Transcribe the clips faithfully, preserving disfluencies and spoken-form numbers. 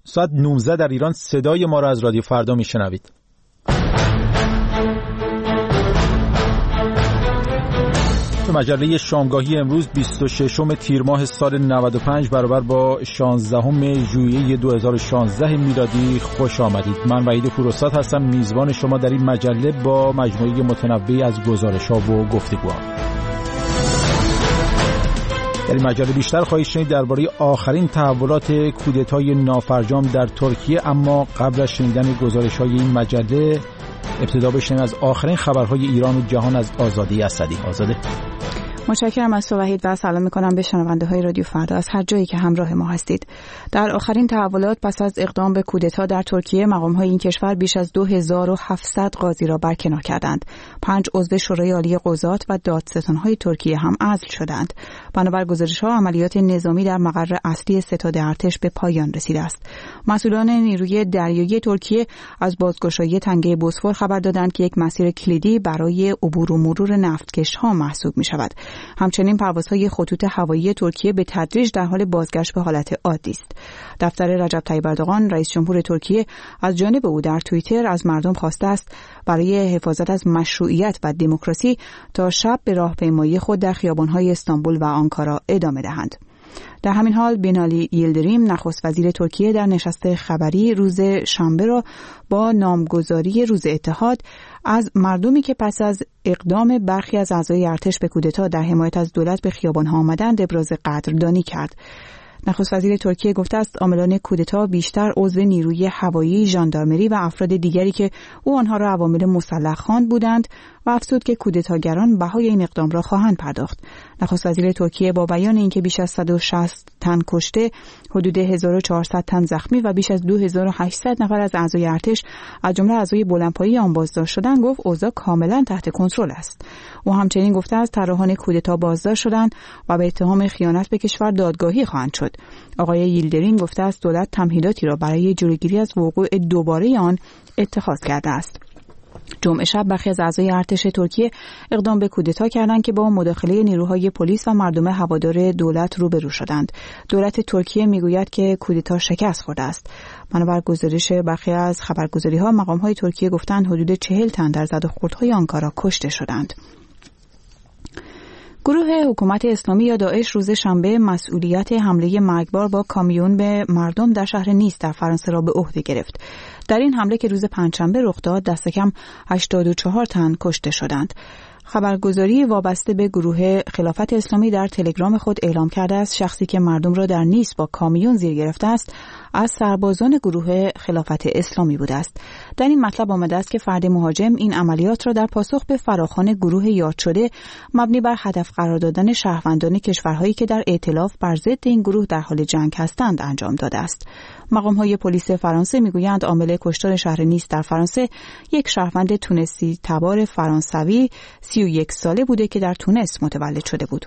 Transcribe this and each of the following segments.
ساعت نوزده در ایران صدای ما را از رادیو فردا میشنوید. تو مجله شامگاهی امروز بیست و ششم تیر ماه سال نود و پنج برابر با شانزدهم ژوئیه دو هزار و شانزده میلادی خوش آمدید. من وحید فروساد هستم، میزبان شما در این مجله با مجموعه متنوعی از گزارش‌ها و گفتگوها. در این مجله بیشتر خواهید شنید درباره آخرین تحولات کودتای نافرجام در ترکیه، اما قبل از شنیدن گزارش‌های این مجله ابتدا بشنویم از آخرین خبرهای ایران و جهان از آزاده اسدی. آزاده. متشکرم از تو وحید و سلام می‌کنم به شنونده‌های رادیو فردا از هر جایی که همراه ما هستید. در آخرین تحولات پس از اقدام به کودتا در ترکیه، مقام‌های این کشور بیش از دو هزار و هفتصد قاضی را برکنار کردند. پنج عضو شورای عالی قضات و دادستان‌های ترکیه هم عزل شدند. بنابر گزارش‌ها عملیات نظامی در مقر اصلی ستاد ارتش به پایان رسیده است. مسئولان نیروی دریایی ترکیه از بازگشایی تنگه بوسفور خبر دادند که یک مسیر کلیدی برای عبور و مرور نفتکش‌ها محسوب می‌شود. همچنین پروازهای خطوط هوایی ترکیه به تدریج در حال بازگشت به حالت عادی است. دفتر رجب طیب اردوغان رئیس جمهور ترکیه از جانب او در توییتر از مردم خواسته است برای حفاظت از مشروعیت و دموکراسی تا شب به راهپیمایی خود در خیابان‌های استانبول و آنکارا ادامه دهند. در همین حال بینالی ییلدریم نخست وزیر ترکیه در نشست خبری روز شنبه را با نامگذاری روز اتحاد از مردمی که پس از اقدام برخی از اعضای ارتش به کودتا در حمایت از دولت به خیابان‌ها آمدند ابراز قدردانی کرد. نخست وزیر ترکیه گفته است عاملان کودتا بیشتر عضو نیروی هوایی، ژاندارمری و افراد دیگری که او آنها را عوامل مسلح خواند بودند و افزود که کودتاگران بهای این اقدام را خواهند پرداخت. نخست وزیر ترکیه با بیان اینکه بیش از صد و شصت تن کشته، حدود هزار و چهارصد تن زخمی و بیش از دو هزار و هشتصد نفر از اعضای ارتش از جمله اعضای بلندپایه آن بازداشت شدند، گفت اوضاع کاملا تحت کنترل است. او همچنین گفته است طراحان کودتا بازداشت شدند و به اتهام خیانت به کشور دادگاهی خواهند شد. آقای ییلدریم گفته است دولت تمهیداتی را برای جلوگیری از وقوع دوباره آن اتخاذ کرده است. جمعه شب برخی از اعضای ارتش ترکیه اقدام به کودتا کردند که با مداخله نیروهای پلیس و مردم هوادار دولت روبرو شدند. دولت ترکیه میگوید که کودتا شکست خورده است. بنابر گزارش برخی از خبرگزاری‌ها مقام‌های ترکیه گفتند حدود چهل تن در زد و خوردهای آنکارا کشته شدند. گروه حکومت اسلامی یا داعش روز شنبه مسئولیت حمله مرگبار با کامیون به مردم در شهر نیس در فرانسه را به عهده گرفت. در این حمله که روز پنجشنبه رخ داد دست کم هشتاد و چهار تن کشته شدند. خبرگزاری وابسته به گروه خلافت اسلامی در تلگرام خود اعلام کرده است شخصی که مردم را در نیس با کامیون زیر گرفته است از سربازان گروه خلافت اسلامی بوده است. در این مطلب آمده است که فرد مهاجم این عملیات را در پاسخ به فراخوان گروه یاد شده مبنی بر هدف قرار دادن شهروندان کشورهایی که در ائتلاف بر ضد این گروه در حال جنگ هستند انجام داده است. مقام‌های پلیس فرانسه میگویند عامل کشتار شهر نیس در فرانسه یک شهروند تونسی تبار فرانسوی سی و یک ساله بوده که در تونس متولد شده بود.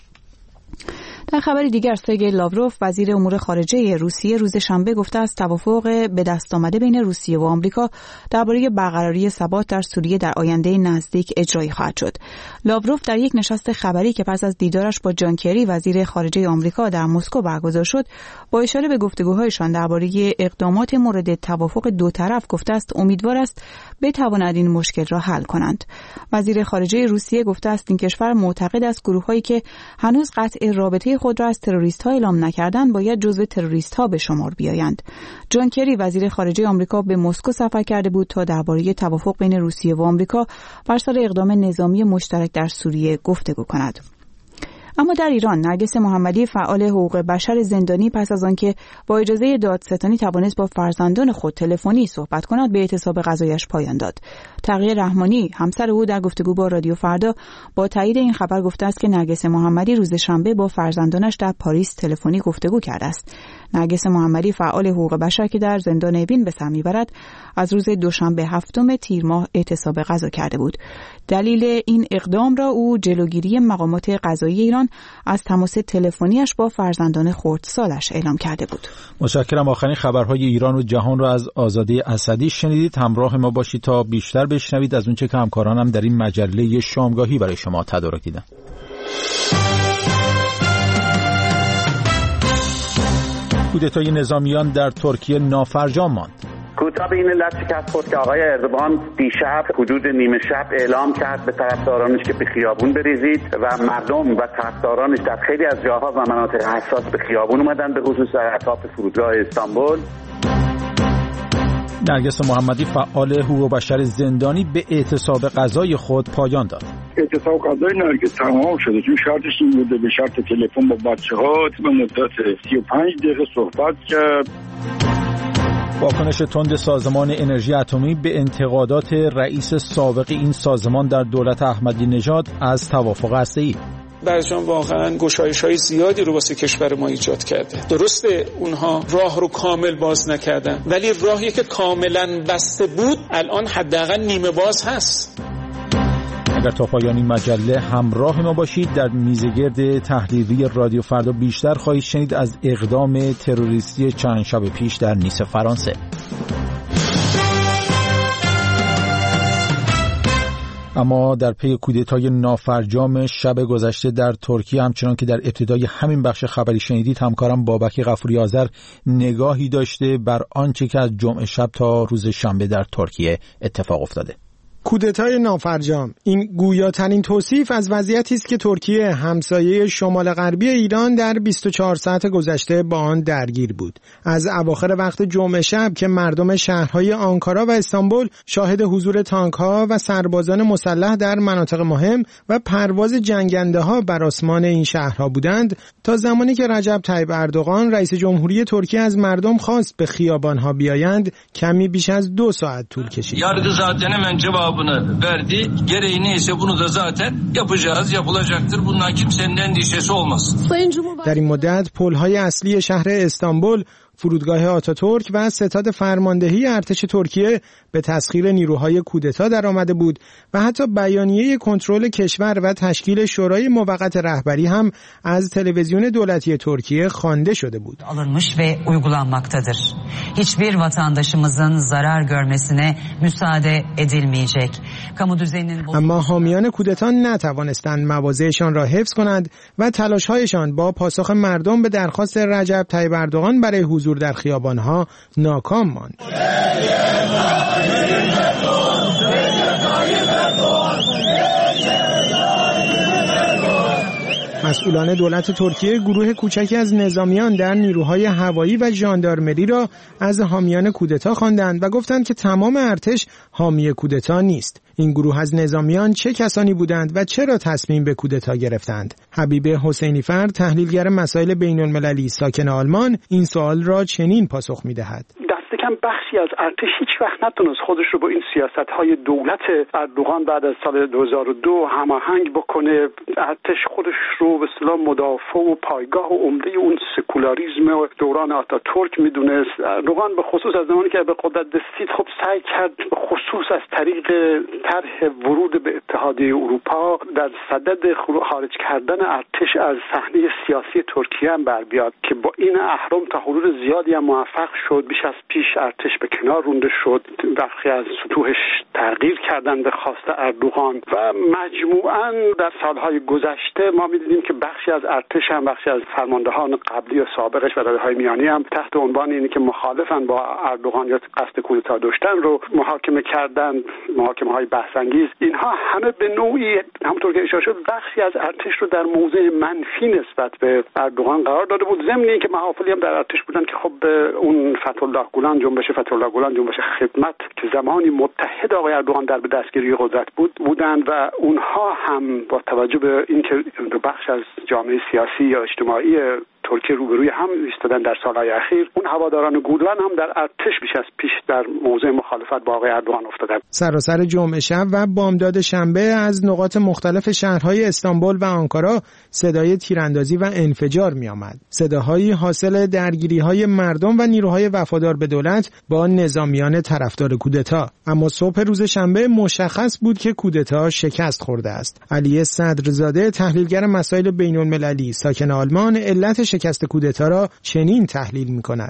در خبر دیگر سرگئی لاوروف وزیر امور خارجه روسیه روز شنبه گفته است توافق به دست آمده بین روسیه و آمریکا درباره برقراری ثبات در سوریه در آینده نزدیک اجرایی خواهد شد. لاوروف در یک نشست خبری که پس از دیدارش با جان کری وزیر خارجه آمریکا در مسکو برگزار شد با اشاره به گفتگوهایشان درباره اقدامات مورد توافق دو طرف گفته است امیدوار است بتواند این مشکل را حل کنند. وزیر خارجه روسیه گفته است این کشور معتقد است گروه‌هایی که هنوز قطع رابطه خود را از تروریست‌ها اعلام نکردند باید جزو تروریست‌ها به شمار بیایند. جان کری وزیر خارجه آمریکا به مسکو سفر کرده بود تا درباره توافق بین روسیه و آمریکا بر سر اقدام نظامی مشترک در سوریه گفتگو کند. اما در ایران نرگس محمدی فعال حقوق بشر زندانی پس از آنکه با اجازه دادستانی توانست با فرزندان خود تلفنی صحبت کند به اعتصاب قضایش پایان داد. تقی رحمانی همسر او در گفتگو با رادیو فردا با تایید این خبر گفته است که نرگس محمدی روز شنبه با فرزندانش در پاریس تلفنی گفتگو کرده است. نرگس محمدی فعال حقوق بشر که در زندان اوین به سر میبرد از روز دوشنبه هفتم تیر ماه اعتصاب قضا کرده بود. دلیل این اقدام را او جلوگیری مقامات قضایی ایران از تماس تلفنیش با فرزندان خردسالش اعلام کرده بود. متشکرم. آخرین خبرهای ایران و جهان را از آزاده اسدی شنیدید. همراه ما باشید تا بیشتر بشنوید از اونچه که همکارانم در این مجله شامگاهی برای شما تدارک دیدن. کودتای نظامیان در ترکیه نافرجام ماند. کودتا به این علت شکست خورد که آقای اردوغان دیشب حدود نیمه شب اعلام کرد به طرفدارانش که به خیابون بریزید و مردم و طرفدارانش در خیلی از جاها و مناطق حساس به خیابون اومدن، به خصوص در اطراف فرودگاه استانبول. نرگس محمدی فعال حقوق بشر زندانی به اعتصاب غذای خود پایان داد. اعتصاب غذای نرگس تمام شده چون شرطش این بوده به شرط تلفن با بچه‌ها به مدت سی و پنج دقیقه صحبت کرد. واکنش تند سازمان انرژی اتمی به انتقادات رئیس سابق این سازمان در دولت احمدی نژاد از توافق هسته‌ای. برجام واقعا گشایش‌های زیادی رو واسه کشور ما ایجاد کرده. درسته اونها راه رو کامل باز نکردن، ولی راهی که کاملا بسته بود الان حداقل نیمه باز هست. اگر تا پایان این مجله همراه ما باشید، در میزگرد تحلیلی رادیو فردا بیشتر خواهید شنید از اقدام تروریستی چند شب پیش در نیس فرانسه. اما در پی کودتای نافرجام شب گذشته در ترکیه، همچنان که در ابتدای همین بخش خبری شنیدید، همکارم بابک غفوری آذر نگاهی داشته بر آنچه که از جمعه شب تا روز شنبه در ترکیه اتفاق افتاده. کودتای نافرجام، این گویاترین توصیف از وضعیتی است که ترکیه همسایه شمال غربی ایران در بیست و چهار ساعت گذشته با آن درگیر بود. از اواخر وقت جمعه شب که مردم شهرهای آنکارا و استانبول شاهد حضور تانک‌ها و سربازان مسلح در مناطق مهم و پرواز جنگنده‌ها بر آسمان این شهرها بودند، تا زمانی که رجب طیب اردوغان رئیس جمهوری ترکیه از merdom خواست به خیابان‌ها بیایند، kemi بیش از دو ساعت طول کشید. Yargı zaten hemen cevabını verdi. Gereği neyse bunu da zaten yapacağız, yapılacaktır. Bundan kimsenin endişesi olmasın. در این مدت پل‌های اصلی شهر استانبول، فرودگاه آتاتورک و ستاد فرماندهی ارتش ترکیه به تسخیر نیروهای کودتا در آمده بود و حتی بیانیه کنترل کشور و تشکیل شورای موقت رهبری هم از تلویزیون دولتی ترکیه خوانده شده بود. alınmış ve uygulanmaktadır. Hiçbir vatandaşımızın zarar görmesine müsaade edilmeyecek. Kamu düzeninin اما حامیان کودتا نتوانستند مواضعشان را حفظ کنند و تلاش‌هایشان با پاسخ مردم به درخواست رجب طیب اردوغان برای حضور در خیابان‌ها ناکام ماند. مسئولان دولت ترکیه گروه کوچکی از نظامیان در نیروهای هوایی و ژاندارمری را از حامیان کودتا خواندند و گفتند که تمام ارتش حامی کودتا نیست. این گروه از نظامیان چه کسانی بودند و چرا تصمیم به کودتا گرفتند؟ حبیب حسینیفر، تحلیلگر مسائل بین‌المللی ساکن آلمان، این سوال را چنین پاسخ می‌دهد. کم بخشی از ارتش هیچ وقت نتونست خودش رو با این سیاست‌های دولت اردوغان بعد از سال دو هزار و دو هماهنگ بکنه. ارتش خودش رو به اصطلاح مدافع و پایگاه و عمده اون سکولاریسم و دوران آتاتورک میدونست. اردوغان به خصوص از زمانی که به قدرت رسید خب سعی کرد به خصوص از طریق طرح ورود به اتحادیه اروپا در صدد خارج کردن ارتش از صحنه سیاسی ترکیه هم بر بیاد که با این اهرم تا حدود زیادی هم موفق شد. بیش از پیش ارتش به کنار رونده شد، برخی از سطوحش تغییر کردن به خواست اردوغان و مجموعاً در سالهای گذشته ما می‌دیدیم که بخشی از ارتش هم بخشی از فرماندهان قبلی و سابقش و رده‌های میانی هم تحت عنوان اینی که مخالفن با اردوغان یا قصد کودتا داشتن رو محاکمه کردن، محاکمه‌های بحث‌انگیز. اینها همه به نوعی همونطور که اشاره شد بخشی از ارتش رو در موضع منفی نسبت به اردوغان قرار داده بود، ضمن اینکه محافلی هم در ارتش بودن که خب به اون فتح‌الله گولان، جنبش فتح‌الله گولان، جنبش خدمت که زمانی متحد آقای اردوغان در به دستگیری قدرت بود بودند و اونها هم با توجه به اینکه بخش از جامعه سیاسی یا اجتماعی ترکیه روبروی هم ایستادن در سالهای اخیر، اون هواداران گولان هم در ارتش بیش از پیش در موضع مخالفت با آقای اردوغان افتادند. سراسر جمعه شب و بامداد شنبه از نقاط مختلف شهرهای استانبول و آنکارا صدای تیراندازی و انفجار می آمد. صداهایی حاصل درگیری‌های مردم و نیروهای وفادار به دولت با نظامیان طرفدار کودتا. اما صبح روز شنبه مشخص بود که کودتا شکست خورده است. علی صدرزاده، تحلیلگر مسائل بین‌المللی ساکن آلمان، علت شکست کودتا را چنین تحلیل می‌کند. کودتا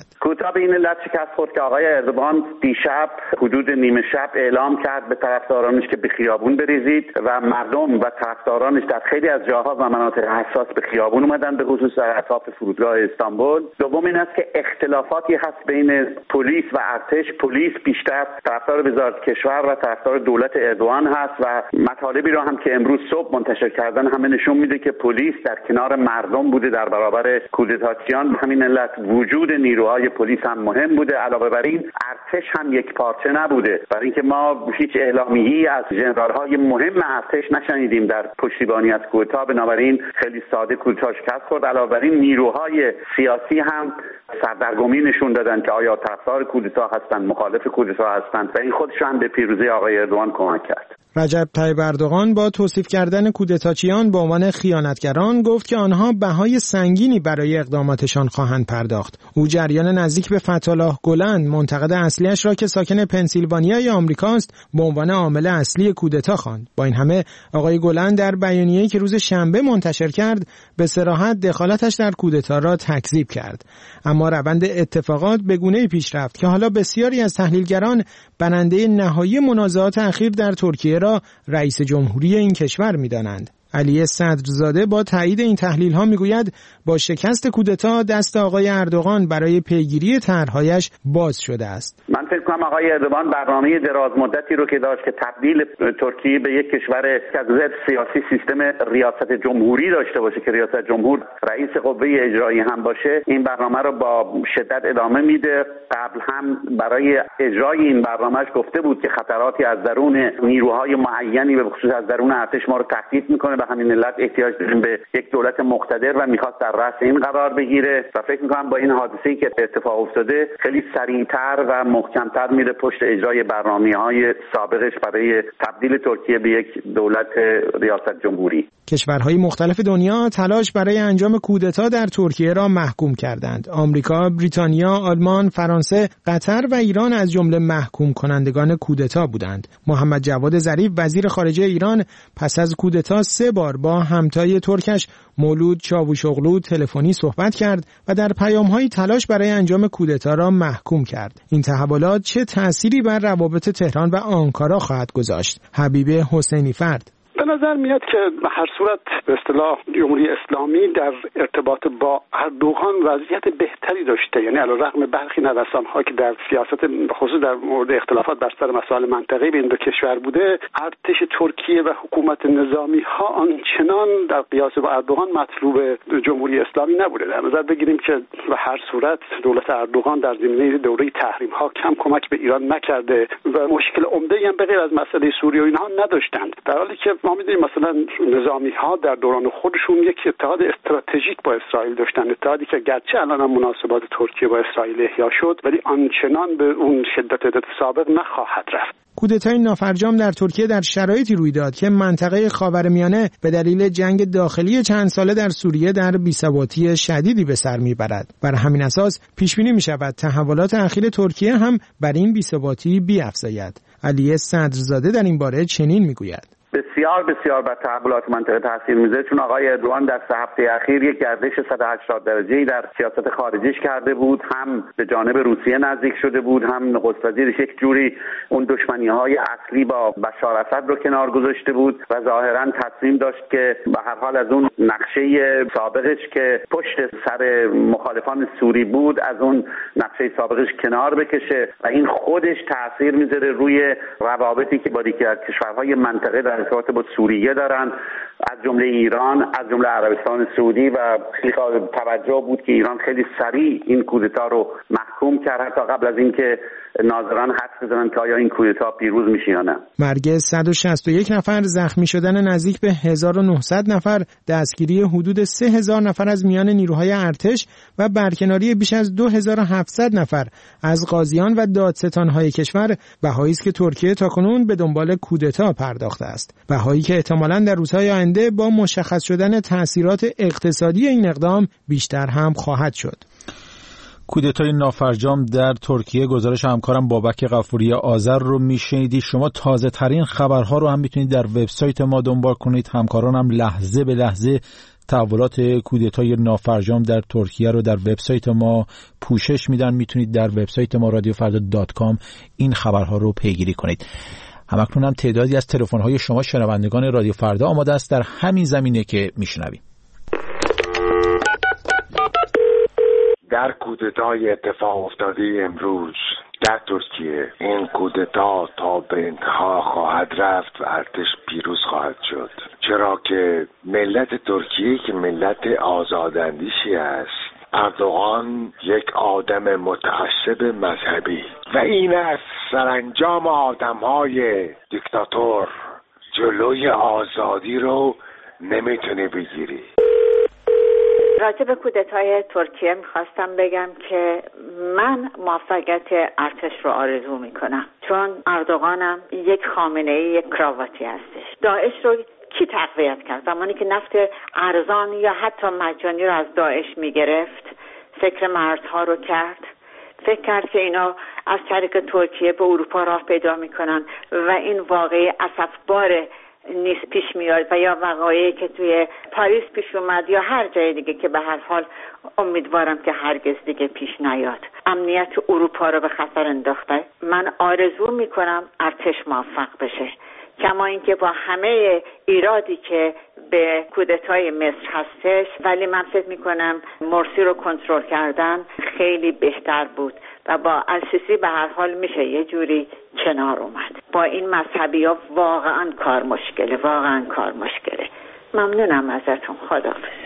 کودتا به این علت شکست خورد که آقای اردوغان دیشب حدود نیمه شب اعلام کرد به طرفدارانش که به خیابون بریزید و مردم و طرفدارانش در خیلی از جاها و مناطق حساس به خیابون اومدن، به خصوص در اطراف فرودگاه استانبول. دوم این است که اختلافاتی هست بین پلیس و ارتش. پلیس بیشتر طرفدار وزارت کشور و طرفدار دولت اردوغان هست و مطالبی را هم که امروز صبح منتشر کردن همه نشون میده که پلیس در کنار مردم بوده در برابر کودتاچیان. همین علت وجود نیروهای پلیس هم مهم بوده. علاوه بر این ارتش هم یک پارچه نبوده، برای اینکه ما هیچ اعلامیه‌ای از ژنرال‌های مهم ارتش نشنیدیم در پشتیبانی از کودتا. بنابراین خیلی ساده کودتا شکست خورد. علاوه بر این نیروهای سیاسی هم سردرگمی نشون دادن که آیا طرفدار کودتا هستند، مخالف کودتا هستند و این خودش هم به پیروزی آقای اردوغان کمک کرد. رجب طیب اردوغان با توصیف کردن کودتاچیان به عنوان خیانتگران گفت که آنها بهای سنگینی برای اقداماتشان خواهند پرداخت. او جریان نزدیک به فتح‌الله گلن، منتقد اصلیش را که ساکن پنسیلوانیای آمریکاست، به عنوان عامل اصلی کودتا خواند. با این همه آقای گلن در بیانیه‌ای که روز شنبه منتشر کرد به صراحت دخالتش در کودتا را تکذیب کرد. اما روند اتفاقات به گونه‌ای پیش رفت که حالا بسیاری از تحلیلگران برنده نهایی منازعات اخیر در ترکیه را رئیس جمهوری این کشور می‌دانند. علی صدرزاده با تایید این تحلیل‌ها میگوید با شکست کودتا دست آقای اردوغان برای پیگیری طرح‌هایش باز شده است. من فکر کنم آقای اردوغان برنامه دراز مدتی رو که داشت که تبدیل ترکیه به یک کشور که از نظر سیاسی سیستم ریاست جمهوری داشته باشه که ریاست جمهور رئیس قوه اجرایی هم باشه، این برنامه رو با شدت ادامه میده. قبل هم برای اجرای این برنامه‌اش گفته بود که خطراتی از درون نیروهای معینی به خصوص از درون ارتش ما رو تهدید میکنه، به همین علت احتیاج داریم به یک دولت مقتدر و میخواست در رأس این قرار بگیره و فکر میکنم با این حادثه‌ای که اتفاق افتاده خیلی سریعتر و محکمتر میره پشت اجرای برنامه‌های سابقش برای تبدیل ترکیه به یک دولت ریاست جمهوری. کشورهای مختلف دنیا تلاش برای انجام کودتا در ترکیه را محکوم کردند. آمریکا، بریتانیا، آلمان، فرانسه، قطر و ایران از جمله محکوم کنندگان کودتا بودند. محمد جواد ظریف وزیر خارجه ایران پس از کودتا سه بار با همتای ترکش مولود چاوشوغلو تلفنی صحبت کرد و در پیام‌های تلاش برای انجام کودتا را محکوم کرد. این تحولات چه تأثیری بر روابط تهران و آنکارا خواهد گذاشت؟ حبیب حسینی فرد: به نظر میاد که به هر صورت به اصطلاح جمهوری اسلامی در ارتباط با اردوغان وضعیت بهتری داشته، یعنی علیرغم برخی نوسان‌ها که در سیاست خصوص در مورد اختلافات بر سر مسائل منطقه‌ای بین دو کشور بوده، ارتش ترکیه و حکومت نظامی ها آنچنان در قیاس با اردوغان مطلوب جمهوری اسلامی نبوده. در نظر بگیریم که به هر صورت دولت اردوغان در زمینه دوره تحریم ها کم کمک به ایران نکرده و مشکل عمده‌ای هم به غیر از مسئله سوریه و اینها نداشتند، در حالی که ما می‌دونیم مثلا نظامی ها در دوران خودشون یک اتحاد استراتژیک با اسرائیل داشتن، اتحادی که گرچه الان هم مناسبات ترکیه با اسرائیل احیا شد ولی آنچنان به اون شدت سابق نخواهد رفت. کودتای نافرجام در ترکیه در شرایطی روی داد که منطقه خاورمیانه به دلیل جنگ داخلی چند ساله در سوریه در بی‌ثباتی شدیدی به سر میبرد. بر همین اساس پیش بینی می‌شود تحولات اخیر ترکیه هم بر این بی‌ثباتی بیفزاید. علی صدرزاده در این باره چنین میگوید: بسیار بسیار بر تحولات منطقه تاثیر میذاره، چون آقای اردوغان در سه هفته اخیر یک گردش صد و هشتاد درجه‌ای در سیاست خارجیش کرده بود، هم به جانب روسیه نزدیک شده بود، هم نخست وزیرش یک جوری اون دشمنی‌های اصلی با بشار اسد رو کنار گذاشته بود و ظاهراً تصمیم داشت که به هر حال از اون نقشه سابقش که پشت سر مخالفان سوری بود از اون نقشه سابقش کنار بکشه و این خودش تاثیر میذاره روی روابطی که با دیگر کشورهای منطقه در ارتباط با سوریه دارن، از جمله ایران، از جمله عربستان سعودی، و خیلی قابل توجه بود که ایران خیلی سریع این کودتا رو محکوم کرد حتی قبل از اینکه ناظران حدس بزنن که آیا این کودتا پیروز میشه یا نه. مرگ صد و شصت و یک نفر، زخمی شدن نزدیک به هزار و نهصد نفر، دستگیری حدود سه هزار نفر از میان نیروهای ارتش و برکناری بیش از دو هزار و هفتصد نفر از غازیان و دادستان‌های کشور بهایی است که ترکیه تاکنون به دنبال کودتا پرداخته است. بهایی که احتمالاً در روزهای آینده با مشخص شدن تأثیرات اقتصادی این اقدام بیشتر هم خواهد شد. کودتای نافرجام در ترکیه، گزارش همکارم بابک غفوری آذر رو میشنیدی. شما تازه ترین خبرها رو هم میتونید در وبسایت ما دنبال کنید. همکارانم لحظه به لحظه تحولات کودتای نافرجام در ترکیه رو در وبسایت ما پوشش میدن. میتونید در وبسایت ما رادیو فردا دات کام این خبرها رو پیگیری کنید. همکنون هم تعدادی از تلفن‌های شما شنوندگان رادیو فردا آماده است در همین زمینه که میشنویم. در کودتای اتفاق افتاده امروز در ترکیه، این کودتا تا به انتها خواهد رفت و ارتش پیروز خواهد شد، چرا که ملت ترکیه که ملت آزاداندیشی است، اردوغان یک آدم متعصب مذهبی و این است سرانجام آدمهای دیکتاتور، جلوی آزادی رو نمیتونه بگیری. راجع به کودتای ترکیه میخواستم بگم که من موفقیت ارتش رو آرزو میکنم، چون اردوغانم یک خامنه‌ای یک کراواتی هستش. داعش رو کی تقویت کرد؟ زمانی که نفت ارزان یا حتی مجانی رو از داعش میگرفت، فکر مرزها رو کرد، فکر کرد که اینا از طریق ترکیه به اروپا راه پیدا میکنن و این واقعی اسفبار نیست پیش میاد و یا وقایعی که توی پاریس پیش اومد یا هر جای دیگه که به هر حال امیدوارم که هرگز دیگه پیش نیاد، امنیت اروپا رو به خطر انداخته. من آرزو میکنم ارتش موفق بشه، کما اینکه با همه ایرادی که به کودتای مصر هستش، ولی من فکر میکنم مرسی رو کنترل کردن خیلی بهتر بود و با السیسی به هر حال میشه یه جوری کنار اومد. با این مذهبی ها واقعا کار مشکله، واقعا کار مشکله. ممنونم ازتون. خداحافظ.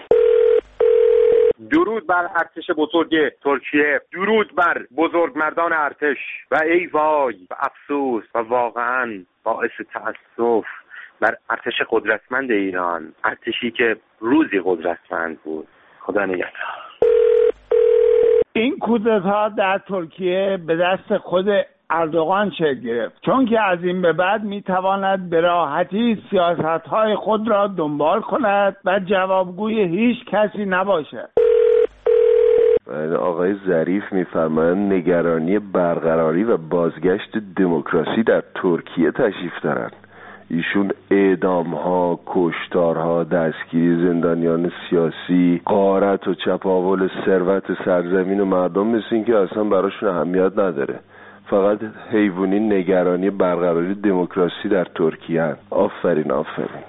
درود بر ارتش بزرگ ترکیه، درود بر بزرگمردان ارتش و ای وای و افسوس و واقعا باعث تأسف بر ارتش قدرتمند ایران، ارتشی که روزی قدرتمند بود. خدا نگهدار. این کودتا در ترکیه به دست خود اردوغان شکل گرفت، چون که از این به بعد میتواند به راحتی سیاست‌های خود را دنبال کند و جوابگوی هیچ کسی نباشد. آقای ظریف میفرمایند نگرانی برقراری و بازگشت دموکراسی در ترکیه تشریف دارند. ایشون اعدام‌ها، کشتارها، دستگیری زندانیان سیاسی، غارت و چپاول ثروت سرزمین و مردم مثل این که اصلا براشون اهمیت نداره، فقط حیوانی نگرانی برقراری دموکراسی در ترکیه. آفرین آفرین.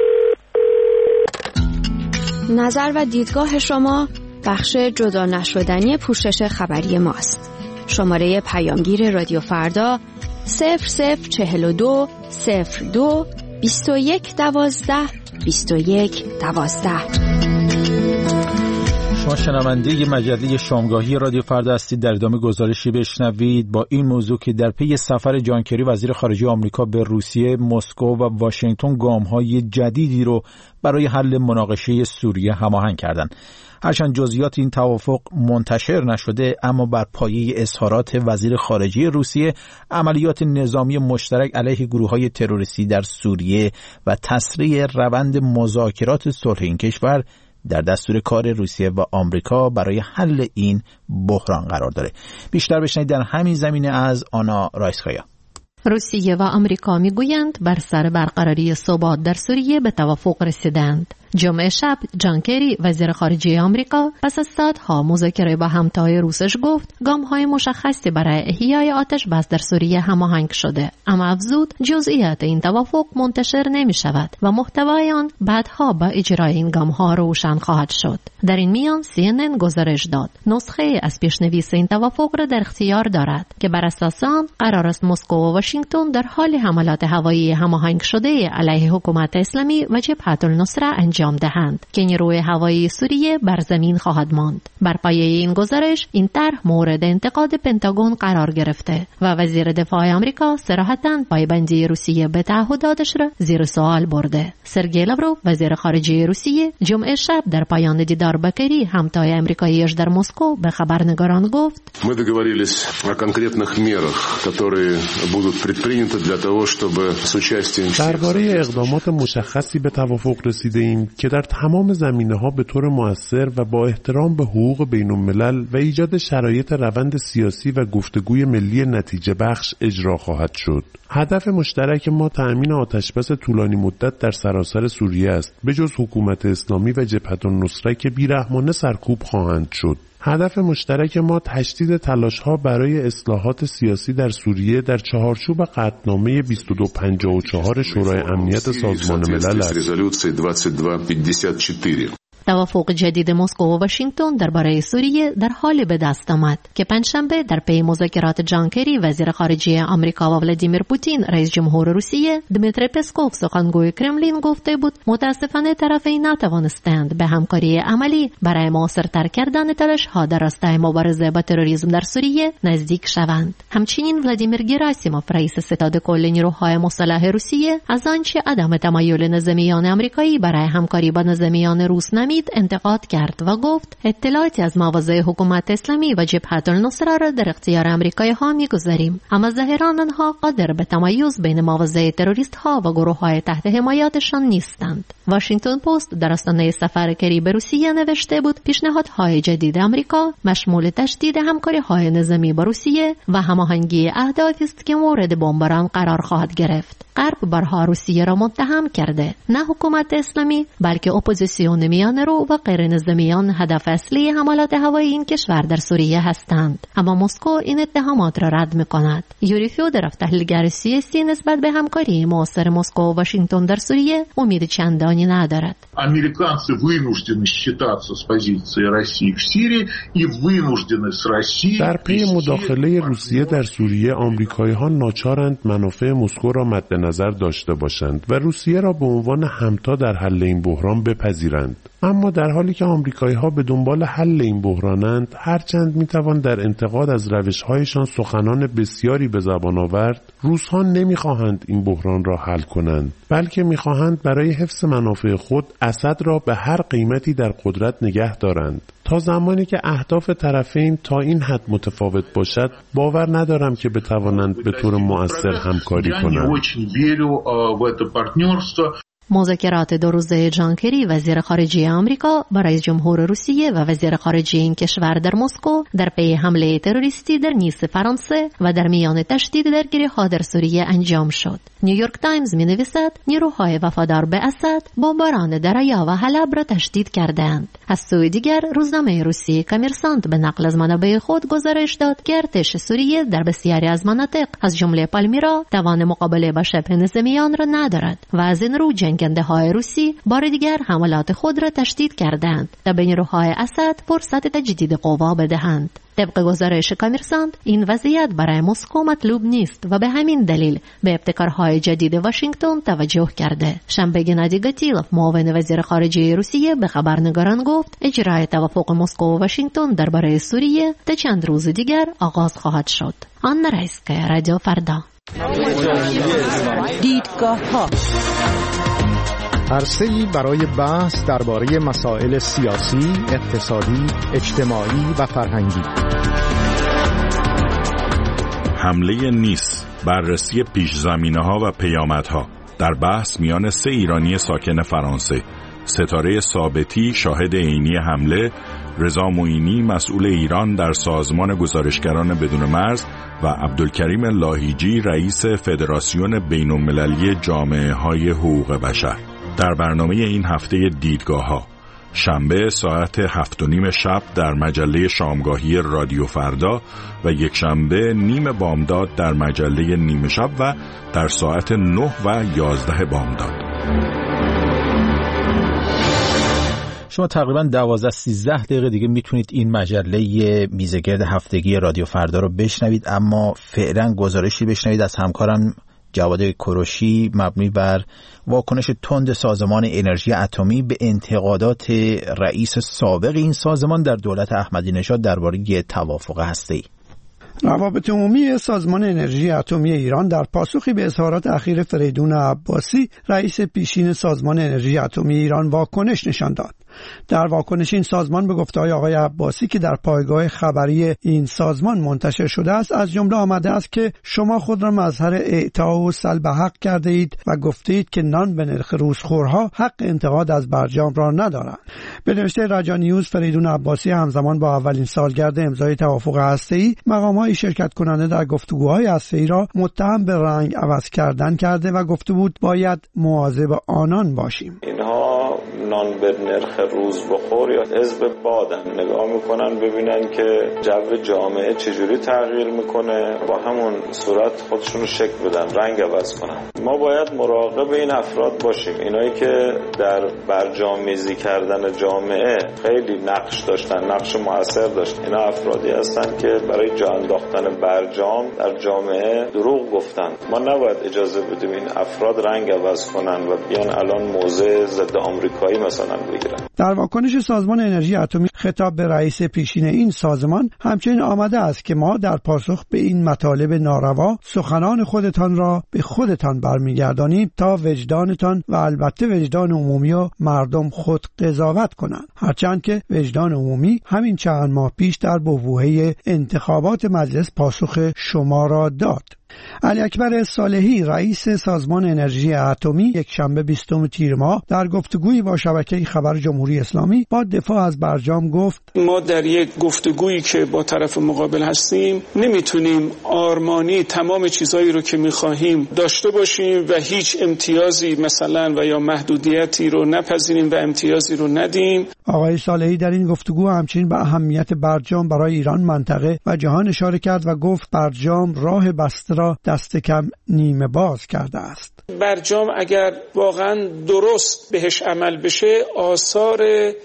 نظر و دیدگاه شما بخش جدا نشدنی پوشش خبری ماست. شماره پیامگیر رادیو فردا صفر صفر چهل و دو صفر دو بیست و یک دوازده بیست و یک دوازده. شما شنونده ی مجله شامگاهی رادیو فردا هستید. در ادامه گزارشی بشنوید با این موضوع که در پی سفر جان کری وزیر خارجه آمریکا به روسیه، مسکو و واشنگتن گام‌های جدیدی رو برای حل مناقشه سوریه هماهنگ کردند. هرچند جزئیات این توافق منتشر نشده، اما بر پایه اظهارات وزیر خارجه روسیه، عملیات نظامی مشترک علیه گروه‌های تروریستی در سوریه و تسریع روند مذاکرات صلح این کشور در دستور کار روسیه و آمریکا برای حل این بحران قرار داره. بیشتر بشنوید در همین زمینه از آنا رایسکایا. روسیه و آمریکا میگویند بر سر برقراری ثبات در سوریه به توافق رسیدند. جمعه شب جان کری وزیر خارجه آمریکا پس از ساعتها مذاکره با همتای روسش گفت گام‌های مشخصی برای احیای آتش بس در سوریه هماهنگ شده، اما افزود جزئیات این توافق منتشر نمی شود و محتوای آن بعدها با اجرای این گام‌ها روشن خواهد شد. در این میان سی ان ان گزارش داد نسخه از پیشنویس این توافق را در اختیار دارد که بر اساس آن قرار است مسکو و واشنگتن در حال حملات هوایی هماهنگ شده علیه حکومت اسلامی و جبهة النصره انجام دهند که نیروی هوایی سوریه بر زمین خواهد ماند. بر پایه این گزارش این طرح مورد انتقاد پنتاگون قرار گرفته و وزیر دفاع آمریکا صراحتاً پایبندی روسیه به تعهداتش را زیر سوال برده. سرگئی لاوروف وزیر خارجه روسیه جمعه شب در پایان دیدار با کری همتای آمریکاییش در مسکو به خبرنگاران گفت: Мы договорились о конкретных мерах, которые будут предприняты для того, чтобы с участием درباره اقدامات مشخصی به توافق رسیدیم باشیم که در تمام زمینه‌ها به طور مؤثر و با احترام به حقوق بین‌الملل و ایجاد شرایط روند سیاسی و گفتگوی ملی نتیجه بخش اجرا خواهد شد. هدف مشترک ما تأمین آتشبس طولانی مدت در سراسر سوریه است، به جز حکومت اسلامی و جبهة النصره که بیرحمانه سرکوب خواهند شد. هدف مشترک ما تشدید تلاش‌ها برای اصلاحات سیاسی در سوریه در چهارچوب قطعنامه بیست و دو پنجاه و چهار شورای امنیت سازمان ملل است. توافق جدید مسکو و واشنگتن درباره سوریه در حال به دست آمد که پنجشنبه در پی مذاکرات جان کری وزیر خارجه آمریکا و ولادیمیر پوتین رئیس جمهور روسیه، دمیتری پسکوف سخنگوی کرملین گفته بود متاسفانه طرفین نتوانستند به همکاری عملی برای مؤثرتر کردن تلاش‌ها در راستای مبارزه با تروریسم در سوریه نزدیک شوند. همچنین ولادیمیر گراسیموف رئیس ستاد کل نیروهای مسلح روسیه از آنچه عدم تمایل نظامیان آمریکایی برای همکاری با نظامیان روس نمی انتقاد کرد و گفت اطلاعاتی از مواضع حکومت اسلامی و جبهة النصره را در اختیار آمریکایی ها می‌گذاریم، اما ظاهراً آنها قادر به تمایز بین مواضع تروریست ها و گروه های تحت حمایتشان نیستند. واشنگتن پست در آستانه سفر کری به روسیه نوشته بود پیشنهادهای جدید آمریکا مشمول تشدید همکاری های نظامی با روسیه و هماهنگی اهدافی است که مورد بمباران قرار خواهد گرفت. غرب بارها روسیه را متهم کرده، نه حکومت اسلامی بلکه اپوزیسیون میانه رو و غیر نظامیان هدف اصلی حملات هوایی این کشور در سوریه هستند، اما مسکو این اتهامات را رد می‌کند. یوری فیودروف تحلیلگر سیاسی نسبت به همکاری مؤثر مسکو و واشنگتن در سوریه امید چندانی ندارد. Американцы вынуждены считаться с позицией России в Сирии и вынуждены с Россией. در پی مداخله روسیه در سوریه آمریکایی‌ها ناچارند منافع مسکو را مد نظر داشته باشند و روسیه را به عنوان همتا در حل این بحران بپذیرند. اما در حالی که آمریکایی‌ها به دنبال حل این بحرانند، هرچند میتوان در انتقاد از روش‌هایشان سخنان بسیاری به زبان آورد، روس‌ها نمیخواهند این بحران را حل کنند، بلکه میخواهند برای حفظ منافع خود اسد را به هر قیمتی در قدرت نگه دارند. تا زمانی که اهداف طرفین تا این حد متفاوت باشد، باور ندارم که بتوانند به طور مؤثر همکاری کنند. مذاکرات دو روزه جان کری وزیر خارجه آمریکا با رئیس جمهور روسیه و وزیر خارجه این کشور در مسکو در پی حمله تروریستی در نیس فرانسه و در میان تشدید درگیری‌ها در سوریه انجام شد. نیویورک تایمز می‌نویسد نیروهای وفادار به اسد بمباران دریا و حلب را تشدید کردند. از سوی دیگر روزنامه روسیه کامرسانت به نقل از منابع خود گزارش داد که ارتش سوریه در بسیاری از مناطق از جمله پالمیرا توان مقابله با شبه نظامیان را ندارد و از این رو جنگنده های روسی بار دیگر حملات خود را تشدید کردند تا به نیروهای اسد فرصت تجدید قوا بدهند. طبق گزارش کامرسانت این وضعیت برای مسکو مطلوب نیست و به همین دلیل به ابتکارهای جدید واشنگتن توجه کرده. شنبه گنادی گاتیلوف معاون وزیر خارجه روسیه به خبرنگاران گفت اجرای توافق مسکو و واشنگتن درباره سوریه تا چند روز دیگر آغاز خواهد شد. آن رایسکا، رادیو فردا. دیدگاه ها عرصه‌ای برای بحث درباره مسائل سیاسی، اقتصادی، اجتماعی و فرهنگی. حمله نیس، بررسی پیش‌زمینه‌ها و پیامدها در بحث میان سه ایرانی ساکن فرانسه، ستاره ثابتی شاهد عینی حمله، رضا معینی مسئول ایران در سازمان گزارشگران بدون مرز و عبدالکریم لاهیجی رئیس فدراسیون بین‌المللی جامعه‌های حقوق بشر. در برنامه این هفته دیدگاه‌ها شنبه ساعت هفت و نیم شب در مجله شامگاهی رادیو فردا و یک شنبه نیم بامداد در مجله نیمه شب و در ساعت نه و یازده بامداد. شما تقریبا دوازده سیزده دقیقه دیگه میتونید این مجله میزگرد هفتگی رادیو فردا رو بشنوید، اما فعلا گزارشی بشنوید از همکارم جواد کوروشی مبنی بر واکنش تند سازمان انرژی اتمی به انتقادات رئیس سابق این سازمان در دولت احمدی نژاد درباره توافق هسته‌ای. روابط عمومی سازمان انرژی اتمی ایران در پاسخی به اظهارات اخیر فریدون عباسی رئیس پیشین سازمان انرژی اتمی ایران واکنش نشان داد. در واکنش این سازمان به گفته‌های آقای عباسی که در پایگاه خبری این سازمان منتشر شده است از جمله آمده است که شما خود را مظهر اعطا و سلب حق کرده اید و گفته اید که نان به نرخ روزخورها حق انتقاد از برجام را ندارند. به نوشته رجا نیوز، فریدون عباسی همزمان با اولین سالگرد امضای توافق هسته‌ای مقام‌های شرکت کننده در گفتگوهای هسته‌ای را متهم به رنگ عوض کردن کرده و گفته بود باید مواظب آنان باشیم. اینها نان به نرخ روز بخور یا حزب بادن، نگاه میکنن ببینن که جو جامعه چجوری تغییر میکنه، با همون صورت خودشون رو شکل بدن، رنگ عوض کنن. ما باید مراقب این افراد باشیم، اینایی که در برجامیزی کردن جامعه خیلی نقش داشتن، نقش مؤثر داشتن. اینا افرادی هستن که برای جا انداختن برجام در جامعه دروغ گفتن. ما نباید اجازه بدیم این افراد رنگ عوض کنن و بیان الان موضع ضد آمریکایی مثلا بگیرن. در واکنش سازمان انرژی اتمی خطاب به رئیس پیشین این سازمان همچنین آمده است که ما در پاسخ به این مطالب ناروا سخنان خودتان را به خودتان برمیگردانیم تا وجدانتان و البته وجدان عمومی و مردم خود قضاوت کنند، هرچند که وجدان عمومی همین چند ماه پیش در بحبوحه انتخابات مجلس پاسخ شما را داد. علی اکبر صالحی رئیس سازمان انرژی اتمی یک شنبه بیستم تیر ماه در گفتگویی با شبکه خبر جمهوری اسلامی با دفاع از برجام گفت ما در یک گفتگویی که با طرف مقابل هستیم نمیتونیم آرمانی تمام چیزایی رو که میخواهیم داشته باشیم و هیچ امتیازی مثلا و یا محدودیتی رو نپذیریم و امتیازی رو ندیم. آقای صالحی در این گفتگو همچنین به اهمیت برجام برای ایران، منطقه و جهان اشاره کرد و گفت برجام راه بسته را دست کم نیمه باز کرده است. برجام اگر واقعا درست بهش عمل بشه آثار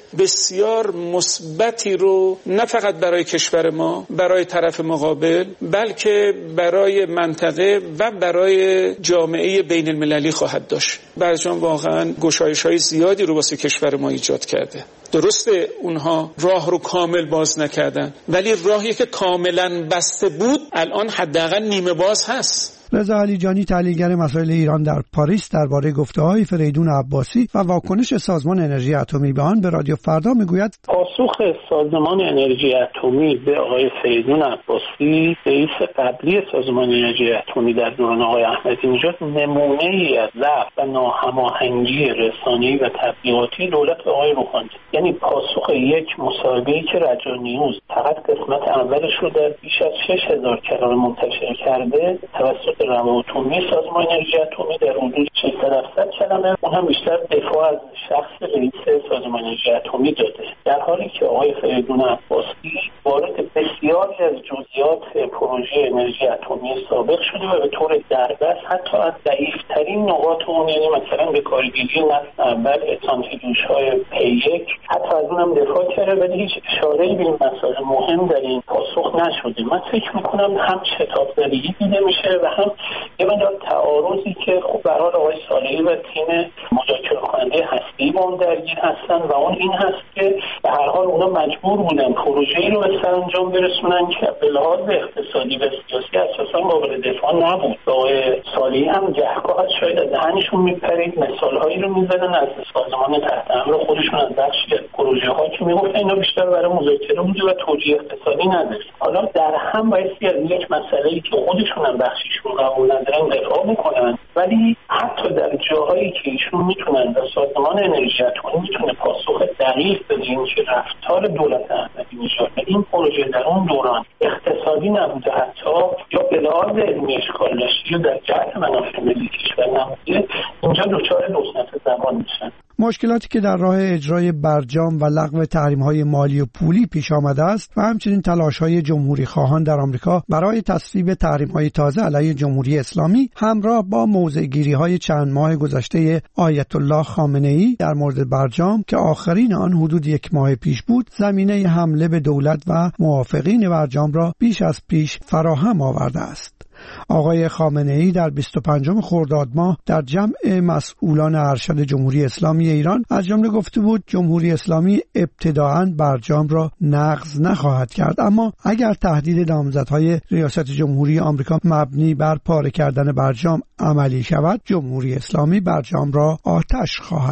بسیار مثبتی رو نه فقط برای کشور ما، برای طرف مقابل، بلکه برای منطقه و برای جامعه بین المللی خواهد داشت. برجام واقعا گشایش‌های زیادی رو واسه کشور ما ایجاد کرده. درسته اونها راه رو کامل باز نکردن، ولی راهی که کاملا بسته بود الان حداقل نیمه باز هست. رضا علیجانی، تحلیلگر مسائل ایران در پاریس، درباره گفته‌های فریدون عباسی و واکنش سازمان انرژی اتمی به آن به رادیو فردا میگوید پاسخ سازمان انرژی اتمی به آقای فریدون عباسی، رئیس قبلی سازمان انرژی اتمی در دوران آقای احمدی نژاد، نمونه‌ای از ضعف و ناهماهنگی رسانه‌ای و تبلیغاتی دولت آقای روحانی. یعنی پاسخ یک مصاحبه‌ای که رجا نیوز فقط قسمت اولش رو در بیش از شش هزار کلمه منتشر کرده توسط روابط عمومی سازمان انرژی اتمی در حدود ششصد هفتصد کلمه، اون هم بیشتر دفاع از شخص رئیس سازمان انرژی اتمی داده، در حالی که آقای فریدون عباسی وارد بسیاری از جزئیات پروژه انرژی اتمی سابق شده و به طور دربست حتی از ضعیف‌ترین نقاط اون، یعنی مثلا به کارگیری نسل اول سانتریفیوژهای پی یک، حتی از اونم دفاع کرده، ولی هیچ اشاره‌ای به این مسائل مهم در این پاسخ نشده. من فکر می‌کنم هم شتاب‌زدگی دیده میشه و هم یه مقدار تعارضی که خب به هر حال آقای صالحی و تیم مذاکره کننده هسته‌ای با اون درگیر هستن و اون این هست که به هر حال اونا مجبور بودن پروژه‌ای رو به سرانجام برسونن که به لحاظ اقتصادی و سیاسی اساساً قابل دفاع نبود. آقای صالحی هم گهگاه شاید از دهنشون میپرید، مثال‌هایی رو میزدن از سازمان تحت امر خودشون از بخش پروژه‌ها که میگفتن اینا بیشتر برای مذاکره بوده و توجیه اقتصادی نداره. حالا در هم بایستی از یک مسئله‌ای که خودشون هم بخشیشون قبول ندارن دفاع میکنن، ولی حتی در جاهایی که ایشون میتونن و سازمان انرژی اتمی میتونه پاسخ دقیق بده که رفتار دولت احمدی نژاد این پروژه در اون دوران اقتصادی نبوده حتی یا به لحاظ علمی اشکال داشته یا در جهت منافع ملی کشور نبوده، اینجا دچار دوسنت زبان میشن. مشکلاتی که در راه اجرای برجام و لغو تحریم‌های مالی و پولی پیش آمده است و همچنین تلاش‌های جمهوری خواهان در آمریکا برای تصویب تحریم‌های تازه علیه جمهوری اسلامی همراه با موضع‌گیری‌های چند ماه گذشته آیت الله خامنه‌ای در مورد برجام که آخرین آن حدود یک ماه پیش بود، زمینه حمله به دولت و موافقین برجام را بیش از پیش فراهم آورده است. آقای خامنه‌ای در بیست و پنجم خرداد ماه در جمع مسئولان ارشد جمهوری اسلامی ایران از جمله گفته بود جمهوری اسلامی ابتداعاً برجام را نقض نخواهد کرد، اما اگر تهدید نامزدهای ریاست جمهوری آمریکا مبنی بر پاره کردن برجام عملی شود، جمهوری اسلامی برجام را آتش خواهد زد.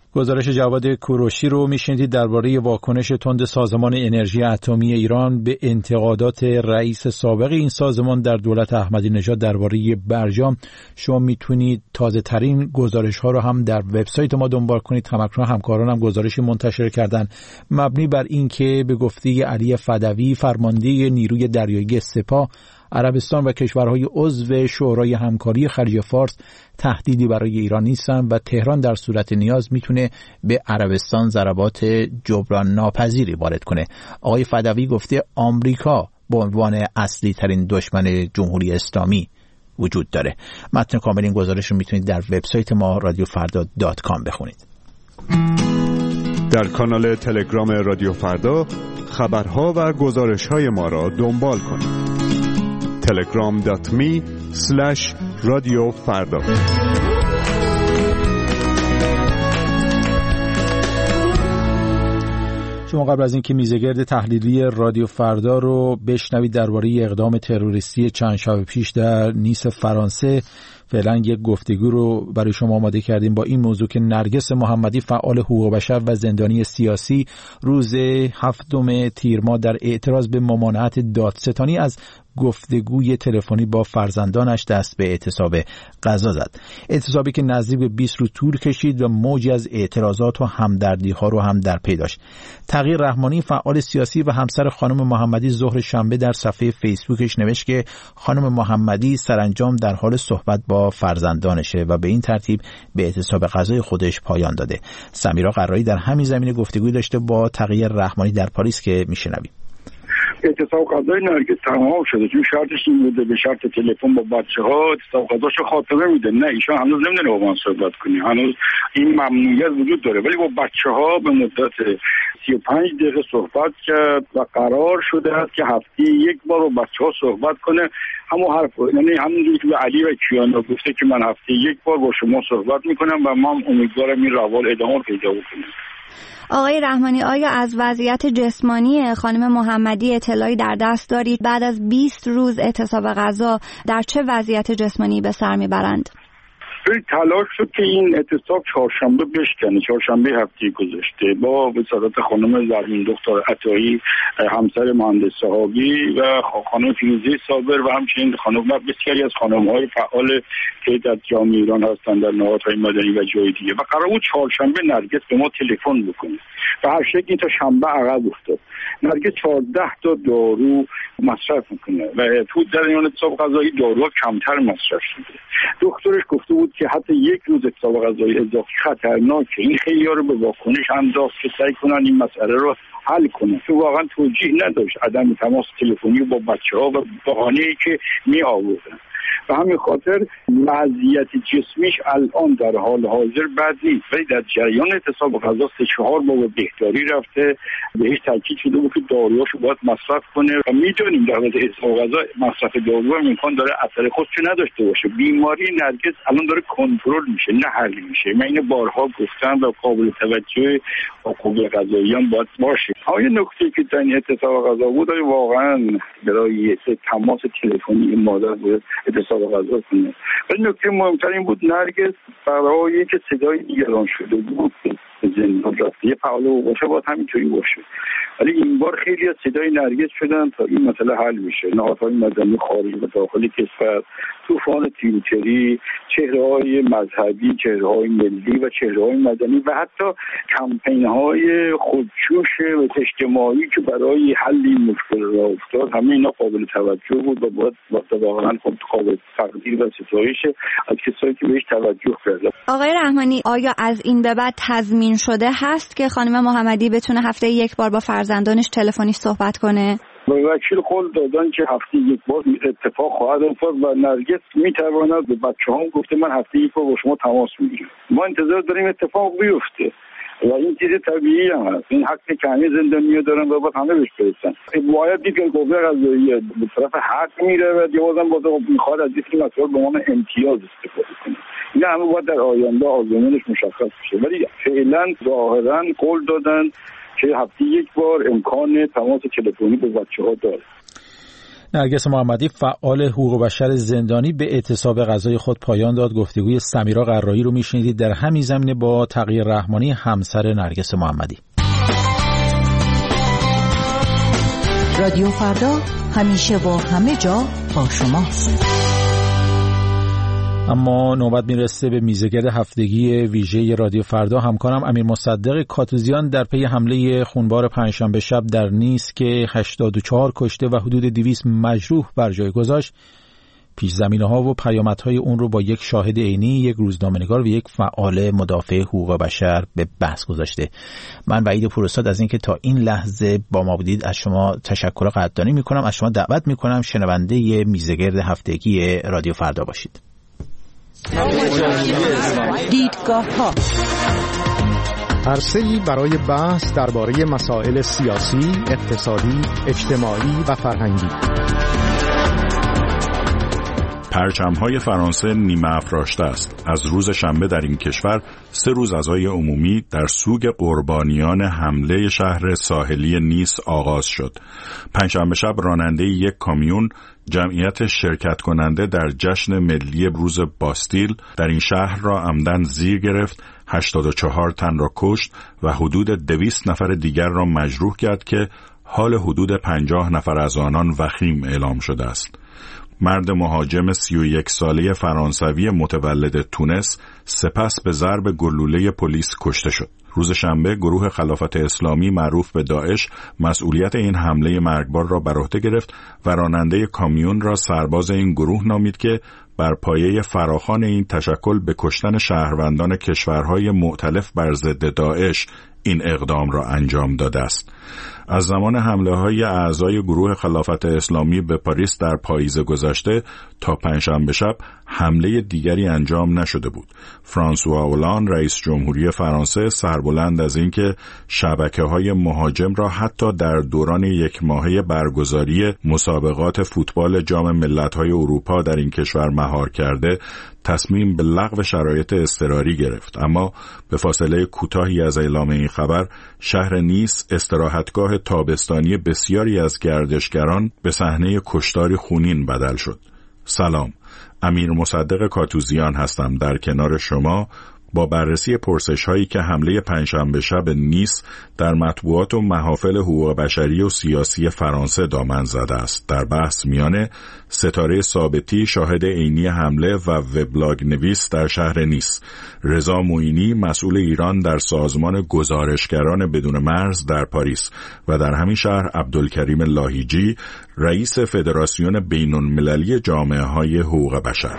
گزارش جواد کوروشی رو میشنیدید درباره واکنش تند سازمان انرژی اتمی ایران به انتقادات رئیس سابق این سازمان در دولت احمدی نژاد درباره برجام. شما میتونید تازه ترین گزارش ها رو هم در وبسایت ما دنبال کنید. همکنون همکاران هم گزارشی منتشر کردن مبنی بر اینکه به گفته علی فدوی فرمانده نیروی دریایی سپاه، عربستان و کشورهای عضو شورای همکاری خلیج فارس تهدیدی برای ایران نیستن و تهران در صورت نیاز میتونه به عربستان ضربات جبران ناپذیری وارد کنه. آقای فدوی گفته آمریکا به عنوان اصلی ترین دشمن جمهوری اسلامی وجود داره. متن کامل این گزارش رو میتونید در وبسایت ما رادیو فردا دات کام بخونید. در کانال تلگرام رادیو فردا خبرها و گزارش‌های ما را دنبال کنید. تلگرام دات می اسلش رادیو فردا. شما قبل از اینکه میزگرد تحلیلی رادیو فردا رو بشنوید درباره اقدام تروریستی چند شب پیش در نیس فرانسه، فعلا یک گفتگو رو برای شما آماده کردیم با این موضوع که نرگس محمدی فعال حقوق بشر و زندانی سیاسی روز هفتم تیر ماه در اعتراض به ممانعت دادستانی از گفتگوی تلفنی با فرزندانش دست به اعتصاب غذا زد. اعتصابی که نزدیک به بیست روز طول کشید و موجی از اعتراضات و همدردی ها رو هم در پی داشت. تغییر رحمانی فعال سیاسی و همسر خانم محمدی ظهر شنبه در صفحه فیسبوکش نوشت که خانم محمدی سرانجام در حال صحبت با فرزندانشه و به این ترتیب به اعتصاب غذای خودش پایان داده. سمیرا قرایی در همین زمینه گفتگوی داشته با تغییر رحمانی در پاریس که میشنویم. اعتصاب غذای نرگس تمام شده، چون شرطش این بوده به شرط تلفن با بچه ها اعتصاب غذاشو خاتمه میده. نه، ایشان هنوز نمیدونه با من صحبت کنی، هنوز این ممنوعیت وجود داره، ولی با بچه ها به مدت سی و پنج دقیقه صحبت کرد و قرار شده است که هفته یک بار با بچه ها صحبت کنه. همون حرف، یعنی همونجوری که به علی و کیانا گفته که من هفته یک بار با شما صحبت میکنم و من امیدوارم این روال ادامه پیدا بکنه. آقای رحمانی، آیا از وضعیت جسمانی خانم محمدی اطلاعی در دست دارید؟ بعد از بیست روز اعتصاب غذا در چه وضعیت جسمانی به سر میبرند؟ تلاش شد که این اعتصاب چهارشنبه بشکنه، چهارشنبه هفته گذشته با وزارت خانم زرین دختر عطایی همسر مهندس صحابی و خانم فیروزه صابر و همچنین خانم بسیاری از خانم‌های فعال که در جامعه ایران هستند در نهادهای مدنی و جای دیگه و قرار بود چهارشنبه نرگس به ما تلفن بکنه و هر شکلی تا شنبه عقب افتاد. نرگس چهارده تا دارو مصرف میکنه و تو در این اعتصاب غذایی داروها کمتر مصرف شده. دکترش گفته بود که حتی یک روز اعتصاب غذایی اضافی خطرناکه. این خیلی ها رو به واکنش انداخت که سعی کنن این مسئله رو حل کنن، که واقعا توجیه نداشت عدم تماس تلفنی با بچه ها و بهانه‌ای که می آوردن. و همین خاطر وضعیت جسمیش الان در حال حاضر بد نیست، ولی در جریان اعتصاب غذا سه چهار بار بهداری رفته، بهش تاکید شده بود که داروهاشو باید مصرف کنه و میدونیم در حالت اعتصاب غذا مصرف دارو هم امکان داره اثر خودشو نداشته باشه. بیماری نرگس الان داره کنترل میشه نه حل میشه. من اینو بارها گفتم و قابل توجه حقوق غذاییان باید باشه. ها یه نکته که در این اعتصاب غذا بود واقعا برای تماس تلفنی مادر بود اعتصاب غذا کنه، ولی نکته مهمتر این بود نرگس برای اینکه صدای دیگران شده بود زندان رفته. یه فعال باشه باید همینطوری باشه، ولی این بار خیلی از صدای نرگس شدن تا این مسئله حل میشه. نهادهای مدنی خارج و داخل کشور، طوفان توییتری، چهره‌های مذهبی، چهره‌های ملی و چهره‌های مدنی و حتی کمپین‌های خودجوش و اجتماعی که برای حل این مشکل راه افتاد، همه اینا قابل توجه بود و باید واقعا قابل تقدیر و ستایش از کسایی که بهش توجه کردن. آقای رحمانی، آیا از این به بعد تضمین شده هست که خانم محمدی بتونه هفته یک بار با فرزندانش تلفنی صحبت کنه؟ وکیل قول دادن که هفته یک بار اتفاق خواهد افتاد و نرگس میتواند به بچه‌هام گفته من هفته یک بار با شما تماس میگیرم. ما انتظار داریم اتفاق بیفته و این چیز طبیعی هم هست. این حقی که همه زندانی‌ها دارن و باید همه بهش برسن. باید دید که قوه قضاییه به طرف حق میره و دیگه بازم باز میخواد از این مسائل به عنوان امتیاز استفاده کنه. این همه باید در آینده آزمونش مشخص بشه، ولی فعلا ظاهرا قول دادن که هفته یک بار امکان تماس تلفنی با بچه‌ها داره. نرگس محمدی فعال حقوق بشر زندانی به اعتصاب غذای خود پایان داد. گفتگوی سمیرا قرایی رو میشنیدید در همین زمینه با تقی رحمانی همسر نرگس محمدی. رادیو فردا همیشه و همه جا با شماست. اما نوبت میرسه به میزگرد هفتگی ویژه رادیو فردا. همکارم امیر مصدق کاتوزیان در پی حمله خونبار پنجشنبه شب در نیس که هشتاد و چهار کشته و حدود دویست مجروح بر جای گذاشت، پیش زمینه‌ها و پیامدهای اون رو با یک شاهد عینی، یک روزنامه‌نگار و یک فعال مدافع حقوق بشر به بحث گذاشته. من وحید پوراستاد از اینکه تا این لحظه با ما بودید از شما تشکر و قدردانی می‌کنم. از شما دعوت می‌کنم شنونده میزگرد هفتگی رادیو فردا باشید. دیدگاه ها، عرصه‌ای برای بحث درباره مسائل سیاسی، اقتصادی، اجتماعی و فرهنگی. پرچم‌های فرانسه نیمه افراشته است. از روز شنبه در این کشور سه روز عزای عمومی در سوگ قربانیان حمله شهر ساحلی نیس آغاز شد. پنجشنبه شب راننده یک کامیون جمعیت شرکت کننده در جشن ملی روز باستیل در این شهر را عمدن زیر گرفت، هشتاد و چهار تن را کشت و حدود دویست نفر دیگر را مجروح کرد که حال حدود پنجاه نفر از آنان وخیم اعلام شده است. مرد مهاجم سی و یک ساله فرانسوی متولد تونس سپس به ضرب گلوله پلیس کشته شد. روز شنبه گروه خلافت اسلامی معروف به داعش مسئولیت این حمله مرگبار را بر عهده گرفت و راننده کامیون را سرباز این گروه نامید که بر پایه فراخوان این تشکل به کشتن شهروندان کشورهای مؤتلف بر ضد داعش این اقدام را انجام داده است. از زمان حمله های اعضای گروه خلافت اسلامی به پاریس در پاییز گذشته تا پنجشنبه شب حمله دیگری انجام نشده بود. فرانسوا اولان رئیس جمهوری فرانسه سربلند از اینکه شبکه‌های مهاجم را حتی در دوران یک ماهه برگزاری مسابقات فوتبال جام ملت‌های اروپا در این کشور مهار کرده، تصمیم به لغو شرایط اضطراری گرفت. اما به فاصله کوتاهی از اعلام این خبر، شهر نیس استراحتگاه تابستانی بسیاری از گردشگران به صحنه کشتاری خونین بدل شد. سلام، امیر مصدق کاتوزیان هستم در کنار شما با بررسی پرسش هایی که حمله پنجشنبه شب نیس در مطبوعات و محافل حقوق بشری و سیاسی فرانسه دامن زده است. در بحث میان ستاره ثابتی شاهد عینی حمله و وبلاگ نویس در شهر نیس، رضا معینی مسئول ایران در سازمان گزارشگران بدون مرز در پاریس و در همین شهر عبدالکریم لاهیجی رئیس فدراسیون بین‌المللی جامعه های حقوق بشر.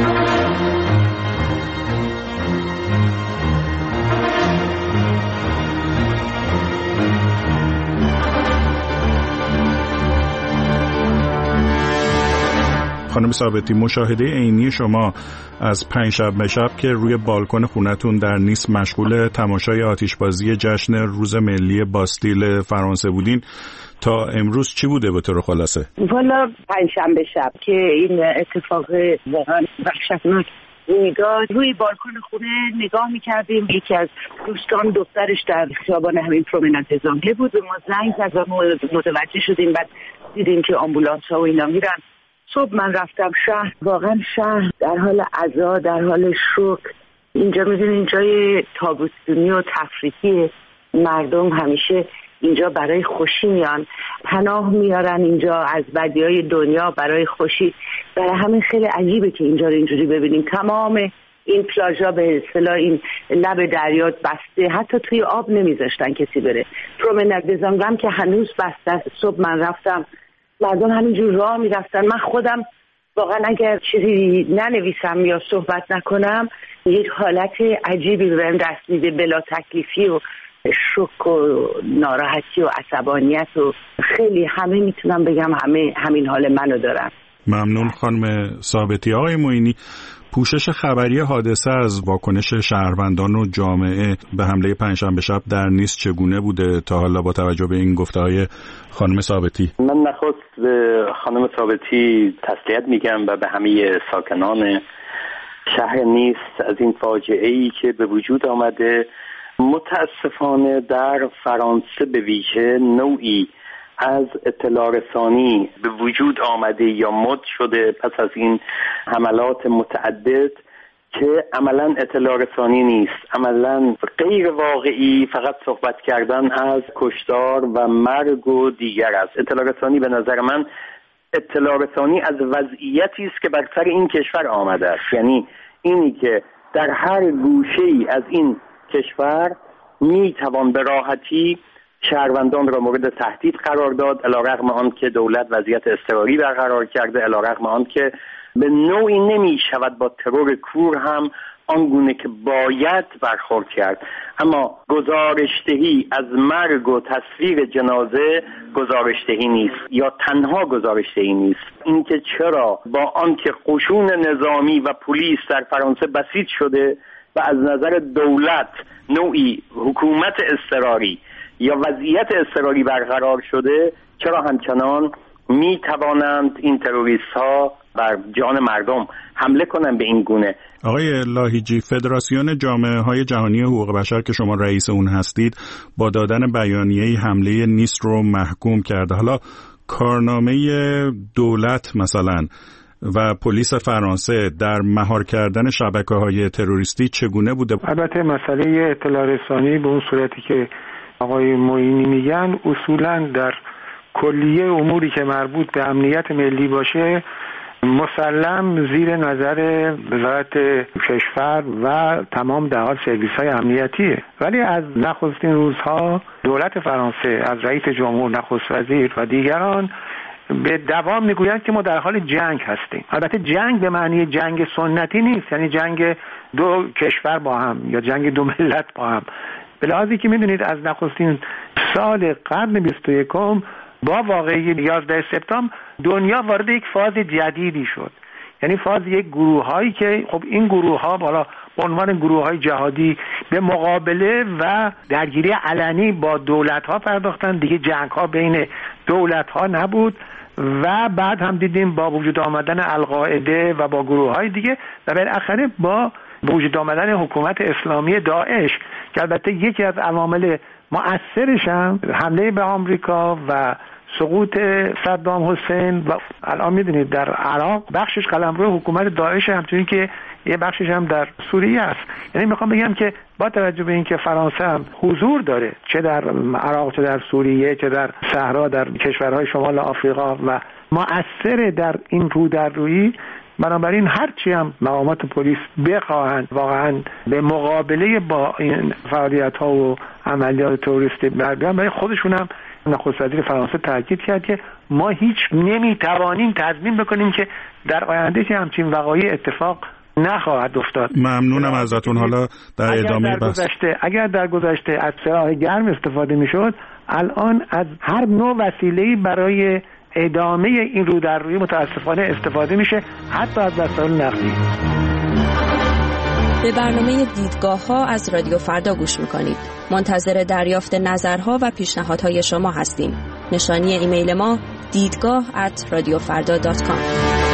خانم ثابتی، مشاهده عینی شما از پنجشنبه شب که روی بالکن خونتون در نیس مشغول تماشای آتشبازی جشن روز ملی باستیل فرانسه بودین، تا امروز چی بوده به طور خلاصه؟ والا پنجشنبه شب که این اتفاق واقعا وحشتناک روی داد، روی بالکن خونه نگاه میکردیم، یکی از دوستان دخترش در خیابان همین پرومناد زانگله بود، ما زنگ زد و متوجه شدیم، بعد دیدیم که آمبولانس ها و اینا میرن. صبح من رفتم شهر، واقعا شهر در حال عزا، در حال شوک. اینجا میدونی اینجای تابستونی و تفریحی، مردم همیشه اینجا برای خوشی میان، پناه میارن اینجا از بدیهای دنیا برای خوشی. برای همین خیلی عجیبه که اینجا رو اینجوری ببینیم. تمام این پلاژا به اصطلاح این لب دریا بسته، حتی توی آب نمیذاشتن کسی بره. پرومناد دو زانگله که هنوز بسته. صبح من رفتم، مردم همینجور راه میرفتن. من خودم واقعا اگر چیزی ننویسم یا صحبت نکنم یک حالت عجیبی بهم دست میده، بلا تکلیفی و شوک و ناراحتی و عصبانیت و خیلی همه میتونم بگم همه همین حال منو دارن. ممنون خانم ثابتی. آقای معینی، پوشش خبری حادثه از واکنش شهروندان و جامعه به حمله پنجشنبه شب در نیس چگونه بوده تا حالا با توجه به این گفته‌های خانم ثابتی؟ من نخست به خانم ثابتی تسلیت میگم و به همه ساکنان شهر نیس از این فاجعه‌ای که به وجود آمده. متاسفانه در فرانسه به ویژه نوعی از اطلاع رسانی به وجود آمده یا مد شده پس از این حملات متعدد که عملا اطلاع رسانی نیست، عملا غیر واقعی، فقط صحبت کردن از کشتار و مرگ و دیگر است. اطلاع رسانی به نظر من اطلاع رسانی از وضعیتی است که بر سر این کشور آمده است، یعنی اینی که در هر گوشه‌ای از این کشور می توان به راحتی شهروندان را مورد تهدید قرار داد، علیرغم آن که دولت وضعیت اضطراری برقرار کرده، علیرغم آن که به نوعی نمی شود با ترور کور هم آنگونه که باید برخورد کرد. اما گزارشدهی از مرگ و تصویر جنازه گزارشدهی نیست یا تنها گزارشدهی نیست. اینکه چرا با آنکه قشون نظامی و پلیس در فرانسه بسیج شده و از نظر دولت نوعی حکومت اضطراری یا وضعیت اضطراری برقرار شده، چرا همچنان می توانند این تروریست ها بر جان مردم حمله کنند به این گونه؟ آقای لاهیجی، فدراسیون جامعه های جهانی حقوق بشر که شما رئیس اون هستید با دادن بیانیه حمله نیس رو محکوم کرده. حالا کارنامه دولت مثلا و پلیس فرانسه در مهار کردن شبکه‌های تروریستی چگونه بوده؟ البته مسئله اطلاع رسانی به اون صورتی که آقای معینی میگن اصولاً در کلیه اموری که مربوط به امنیت ملی باشه مسلم زیر نظر وزارت کشور و تمام در حال سرویس‌های امنیتیه. ولی از نخستین روزها دولت فرانسه، از رئیس جمهور، نخست وزیر و دیگران به دوام میگویند که ما در حال جنگ هستیم. البته جنگ به معنی جنگ سنتی نیست، یعنی جنگ دو کشور با هم یا جنگ دو ملت با هم. به لحاظی که میدونید از نخستین سال قرن بیست و یکم با واقعی یازده سپتامبر دنیا وارد یک فاز جدیدی شد، یعنی فاز یک گروه هایی که خب این گروه ها بالا به عنوان گروه های جهادی به مقابله و درگیری علنی با دولت ها پرداختن. دیگه جنگ ها بین دولت ها نبود و بعد هم دیدیم با وجود آمدن القاعده و با گروه های دیگه و بالاخره با وجود آمدن حکومت اسلامی داعش که البته یکی از عوامل مؤثرش هم حمله به آمریکا و سقوط صدام حسین و الان میدونید در عراق بخشش قلمرو حکومت داعش، همچنین که یه بخشش هم در سوریه است. یعنی میخوام بگم که با توجه به اینکه فرانسه هم حضور داره چه در عراق چه در سوریه چه در صحرا در کشورهای شمال آفریقا و مؤثر در این رو در رویی، بنابراین هرچی هم مقامات پلیس بخواهند واقعا به مقابله با این فعالیت ها و عملیات تروریستی بر بیان، برای خودشون هم نخست وزیر فرانسه تاکید کرد که ما هیچ نمیتوانیم تضمین بکنیم که در آینده که همچین وقایعی اتفاق نخواهد افتاد. ممنونم ازتون. حالا در ادامه بحث اگر در گذشته از سلاح گرم استفاده میشد، الان از هر نوع وسیله‌ای برای ادامه این رو در روی متاسفانه استفاده میشه، حتی از وسایل نقلیه. به برنامه دیدگاه ها از رادیو فردا گوش میکنید. منتظر دریافت نظرها و پیشنهادهای شما هستیم. نشانی ایمیل ما دیدگاه ات رادیو فردا دات کام.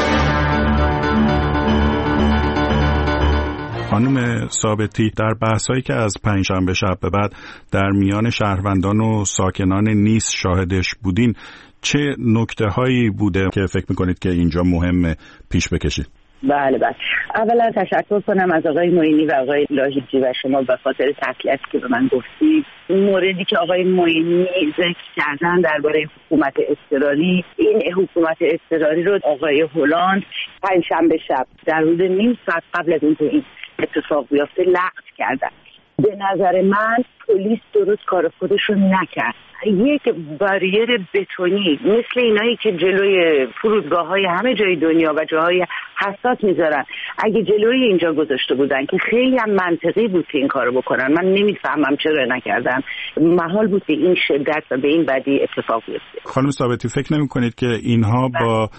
خانم ثابتی، در بحثایی که از پنجشنبه شب به بعد در میان شهروندان و ساکنان نیس شاهدش بودین، چه نکته هایی بوده که فکر میکنید که اینجا مهمه پیش بکشید؟ بله بله اولا تشکر کنم از آقای معینی و آقای لاهیجی و شما به خاطر تسلیتی که به من گفتید. موردی که آقای معینی ذکر کردن درباره حکومت اضطراری، این حکومت اضطراری رو آقای هلند پنجشنبه شب در حدود نیم ساعت قبل از اینکه این اتفاق بیفته لغو کردن. به نظر من پلیس درست کار خودش رو نکرد. یک باریر بتونی مثل اینایی که جلوی فرودگاه‌های همه جای دنیا و جاهای حساس میذارن، اگه جلوی اینجا گذاشته بودن که خیلی هم منطقی بود که این کارو بکنن، من نمیفهمم چرا نکردن. محال بود که این شدت و به این بدی اتفاق بیفته. خانم ثابتی، فکر نمی‌کنید که اینها با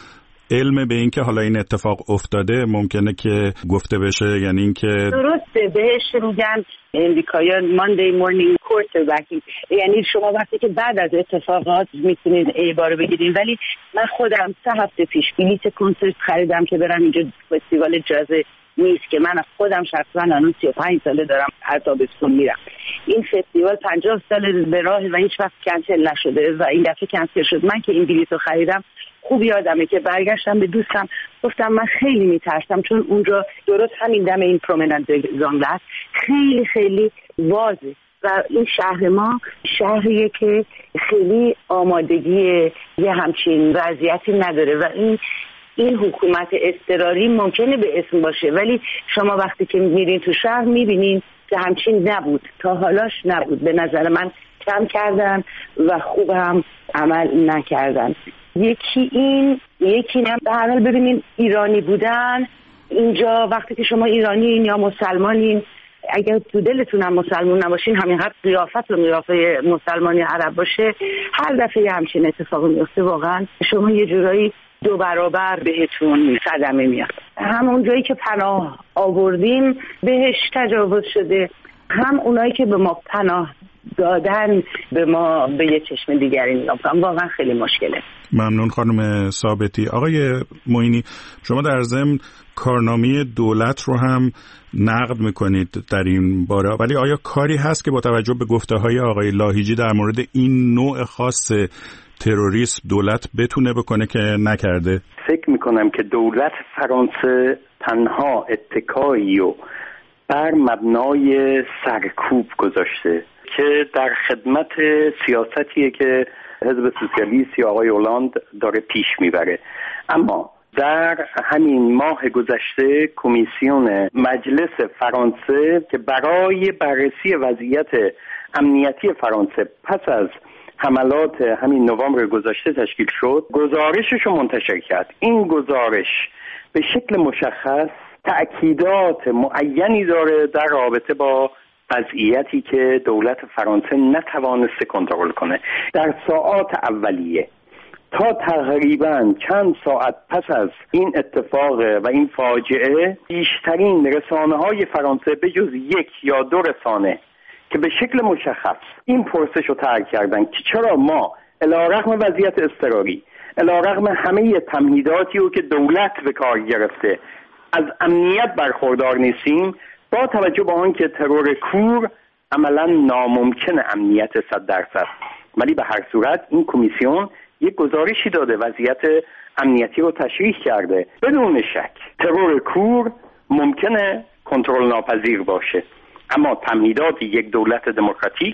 علم به این که حالا این اتفاق افتاده ممکنه که گفته بشه؟ یعنی این که درسته بهش میگن امریکایان ماندی مورنینگ کوارتربکینگ، یعنی شما وقتی که بعد از اتفاقات میتونید عباره بگیرید. ولی من خودم سه هفته پیش بلیت کنسرت خریدم که برم اینجا فستیوال جاز نیست که من خودم شخصا الان سی و پنج ساله دارم هر تابستون میرم. این فستیوال پنجاه سال به راه و هیچ وقت کنسل نشده و این دفعه کنسل شد. من که این بلیط رو خریدم خوب یادمه که برگشتم به دوستم گفتم من خیلی میترسم، چون اونجا درست همین دم این پرومننت زانگله است، خیلی خیلی واضحه و این شهر ما شهریه که خیلی آمادگی یه همچین وضعیتی نداره و این این حکومت اضطراری ممکنه به اسم باشه، ولی شما وقتی که میرین تو شهر میبینین که همچین نبود، تا حالاش نبود. به نظر من کم کردن و خوب هم عمل نکردن. یکی این یکی هم به هر حال ببینین ایرانی بودن اینجا، وقتی که شما ایرانین یا مسلمانین، اگر تو دلتون هم مسلمان نباشین همینقدر قیافت و قیافه مسلمانی عرب باشه، هر دفعه همچین اتفاقی میفته واقعا شما یه جورایی دو برابر بهتون صدمه میاد. همون جایی که پناه آوردیم بهش تجاوز شده، هم اونایی که به ما پناه دادن به ما به یه چشم دیگری نگاه کنن. واقعا خیلی مشکله. ممنون خانم ثابتی. آقای معینی، شما در ضمن کارنامه دولت رو هم نقد میکنید در این باره، ولی آیا کاری هست که با توجه به گفته‌های آقای لاهیجی در مورد این نوع خاص تروریسم دولت بتونه بکنه که نکرده؟ فکر میکنم که دولت فرانسه تنها اتکایی و بر مبنای سرکوب گذاشته که در خدمت سیاستیه که حزب سوسیالیست یا آقای هولند داره پیش میبره. اما در همین ماه گذشته کمیسیون مجلس فرانسه که برای بررسی وضعیت امنیتی فرانسه پس از حملات همین نوامبر گذشته تشکیل شد، گزارشش رو منتشر کرد. این گزارش به شکل مشخص تأکیدات معینی داره در رابطه با وضعیتی که دولت فرانسه نتوانسته کنترل کنه. در ساعات اولیه تا تقریبا چند ساعت پس از این اتفاق و این فاجعه، بیشترین رسانه‌های فرانسه به جز یک یا دو رسانه که به شکل مشخص این پرسش رو طرح کردن که چرا ما علیرغم وضعیت اضطراری، علیرغم همه تمهیداتی رو که دولت به کار گرفته، از امنیت برخوردار نیستیم، با توجه به آن که ترور کور عملا ناممکن امنیت صد درصد. ولی به هر صورت این کمیسیون یک گزارشی داده، وضعیت امنیتی رو تشریح کرده. بدون شک ترور کور ممکنه کنترل ناپذیر باشه، اما تمهیدات یک دولت دموکراتیک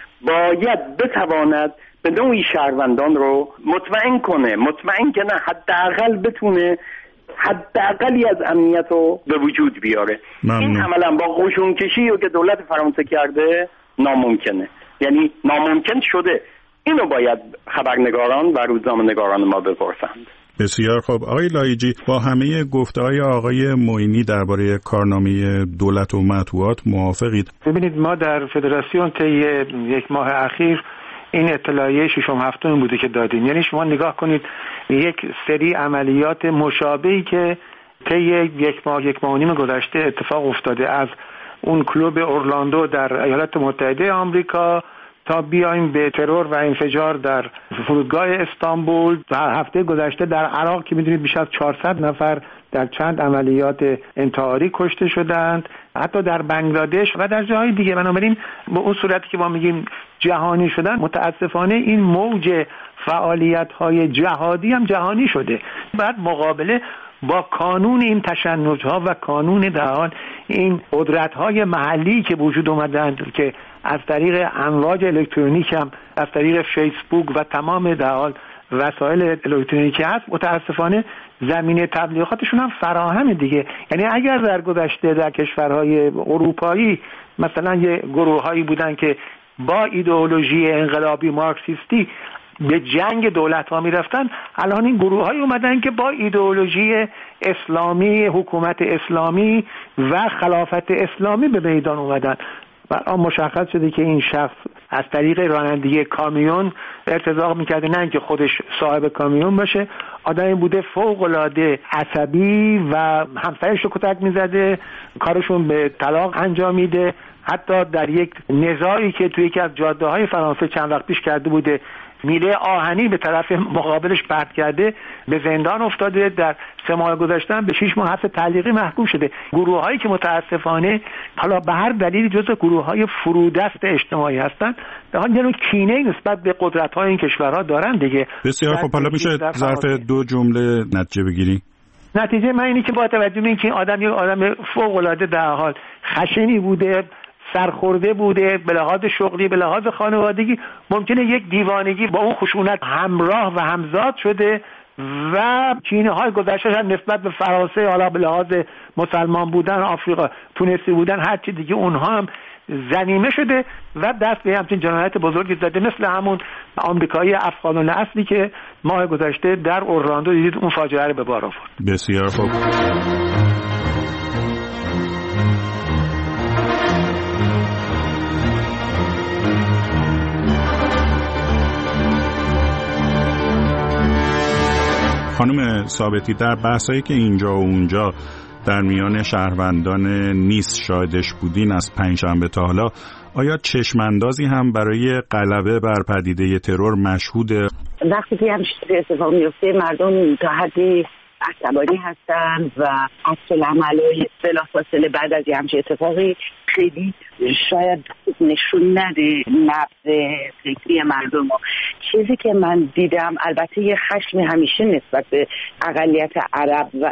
باید بتواند به نوعی شهروندان رو مطمئن کنه، مطمئن که نه حداقل بتونه حداقلی از امنیت رو به وجود بیاره. ممنون. این عملا با قشون کشی رو که دولت فرانسه کرده ناممکنه، یعنی ناممکن شده. اینو باید خبرنگاران و روزنامه‌نگاران ما بپرسند. بسیار خوب. آقای لایجی، با همه گفته‌های آقای معینی درباره کارنامه دولت و مطبوعات موافقید؟ ببینید، ما در فدراسیون طی یک ماه اخیر این اطلاعیه ششم هفتم بوده که دادیم. یعنی شما نگاه کنید یک سری عملیات مشابهی که طی یک ماه یک ماه و نیم گذشته اتفاق افتاده، از اون کلوب اورلاندو در ایالات متحده آمریکا تا بیایم به ترور و انفجار در فرودگاه استانبول، در هفته گذشته در عراق که میدونید بیش از چهارصد نفر در چند عملیات انتحاری کشته شدند، حتی در بنگلادش و در جاهای دیگه. بنابراین به اون صورتی که ما میگیم جهانی شدن، متاسفانه این موج فعالیت‌های جهادی هم جهانی شده. بعد مقابله با کانون این تشنج‌ها و کانون در حال این قدرت‌های محلی که وجود اومدند که از طریق امواج الکترونیک هم، از طریق فیسبوک و تمام در حال وسایل الکترونیکی هست، متاسفانه زمینه تبلیغاتشون هم فراهمه دیگه. یعنی اگر در گذشته در کشورهای اروپایی مثلا یه گروه‌هایی بودن که با ایدئولوژی انقلابی مارکسیستی به جنگ دولت ها می رفتن، الان این گروه های اومدن که با ایدئولوژی اسلامی، حکومت اسلامی و خلافت اسلامی به میدان اومدن و آن مشخص شده که این شخص از طریق رانندگی کامیون ارتزاق میکرده، نه اینکه خودش صاحب کامیون باشه. آدمی بوده فوق‌العاده عصبی و همسرش رو کتک میزده، کارشون به طلاق انجام میده. حتی در یک نزاعی که توی یکی از جاده‌های فرانسه چند وقت پیش کرده بوده، میله آهنی به طرف مقابلش پرت کرده، به زندان افتاده. در سه ماه گذشته به شش ماه حبس تعلیقی محکوم شده. گروه‌هایی که متاسفانه حالا به هر دلیلی جزو گروه‌های فرودست اجتماعی هستند، به حال یعنی کینه نسبت به قدرت‌های این کشورها دارن دیگه. بسیار خب، حالا میشه ظرف دو جمله نتیجه بگیری؟ نتیجه من اینی که با توجه به اینکه این آدم یک آدم فوق‌العاده در حال خشنی بوده، سرخورده بوده، به لحاظ شغلی، به لحاظ خانوادگی، ممکنه یک دیوانگی با اون خشونت همراه و همزاد شده و کینه های گذشته‌اش هم نسبت به فرانسه، حالا به لحاظ مسلمان بودن، آفریقا، تونسی بودن، هر چی دیگه، اونها هم زنیمه شده و دست به همچین جنایت بزرگی زده، مثل همون آمریکایی افغان اصلی که ماه گذشته در اورلاندو دیدید اون فاجعه رو به بار آورد. بسیار خوب. خانم ثابتی، در بحثایی که اینجا و اونجا در میان شهروندان نیس شاهدش بودین از پنجشنبه تا حالا، آیا چشماندازی هم برای غلبه بر پدیده ترور مشهوده؟ وقتی که همین اتفاق میفته مردم تا حدی عصبانی هستن و عکس عملای بلافاصله بعد از همچین اتفاقی خیلی شاید نشون نده نبض فکری مردم. چیزی که من دیدم البته یه خشم همیشه نسبت به اقلیت عرب و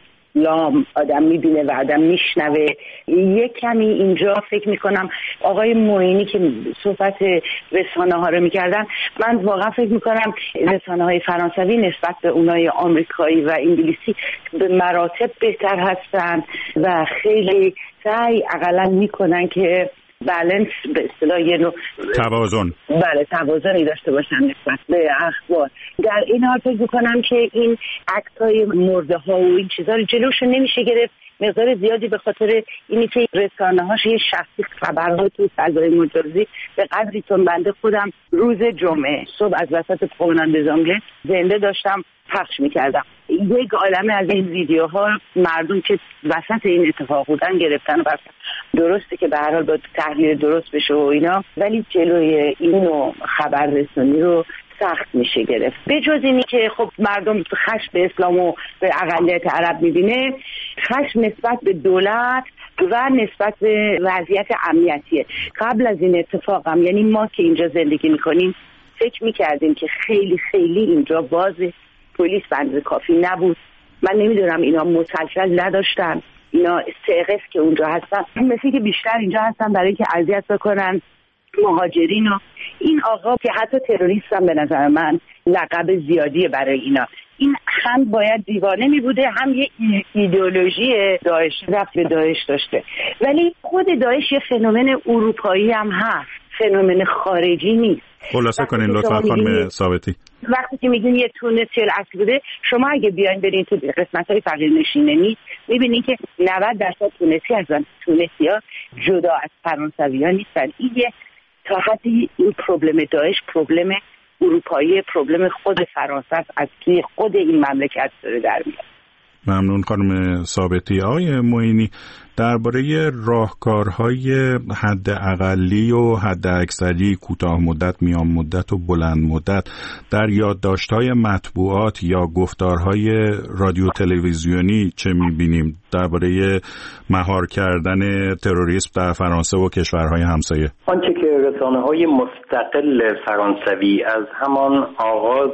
اسلام آدم میبینه و آدم میشنوه. یه کمی اینجا فکر میکنم آقای معینی که صحبت رسانه ها رو میکردن، من واقعا فکر میکنم رسانه های فرانسوی نسبت به اونای آمریکایی و انگلیسی به مراتب بهتر هستن و خیلی سعی اقلا میکنن که بالانس به اصطلاح یه نوع توازن بله توازنی داشته باشن نسبت به اخبار. در این حال فکر میکنم که این عکس‌های مرده ها و این چیزا رو جلوشو نمیشه گرفت، مقدار زیادی به خاطر اینی که رسانه هاش یه شخصی خبرها تو فضای مجازی به قدری تون بنده خودم روز جمعه صبح از وسط پرومناد زامبله زنده داشتم پخش میکردم. یک عالمه از این ویدیوها مردم که وسط این اتفاق بودن گرفتن و درسته که به هر حال با تحلیل درست بشه و اینا، ولی جلوی این نوع خبررسانی رو سخت میشه گرفت. به جز اینی که خب مردم خشم به اسلام و به اقلیت عرب میبینه، خشم نسبت به دولت و نسبت به وضعیت امنیتیه. قبل از این اتفاق هم یعنی ما که اینجا زندگی میکنیم فکر میکردیم که خیلی خیلی اینجا باز پلیس بنده کافی نبود. من نمیدونم اینا مسلسل نداشتن، اینا سقف که اونجا هستن مثل که بیشتر اینجا هستن برای که اذیت بکنن مهاجرین و این آقا که حتی تروریست هم به نظر من لقب زیادیه برای اینا. این هم باید دیوانه می بوده، هم یه ایدئولوژی داعش رفت به داعش داشته، ولی خود داعش یه فنومن اروپایی هم هست، فنومن خارجی نیست. خلاصه کنین لطفا خانم ثابتی. وقتی که میگین یه تونسی اصل بوده، شما اگه بیاین برین تو قسمت‌های فقیر نشینی میبینین که نود درصد تونسی هستن. تونسی‌ها جدا از فرانسوی‌ها نیستن. این یه تا حدی این پروبلم داعش پروبلم اروپایی، پروبلم خود فرانسه است، از توی خود این مملکت داره در میاد. ممنون خانم ثابتی. آقای معینی، درباره راهکارهای حد اقلی و حد اکثری، کوتاه مدت، میان مدت و بلند مدت در یادداشت‌های مطبوعات یا گفتارهای رادیو تلویزیونی چه می‌بینیم درباره مهار کردن تروریسم در فرانسه و کشورهای همسایه؟ آنچه که رسانه‌های مستقل فرانسوی از همان آغاز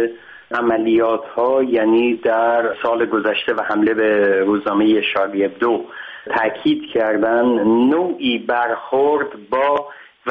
عملیات ها، یعنی در سال گذشته و حمله به روزنامه شارلی ابدو تاکید کردن، نوعی برخورد با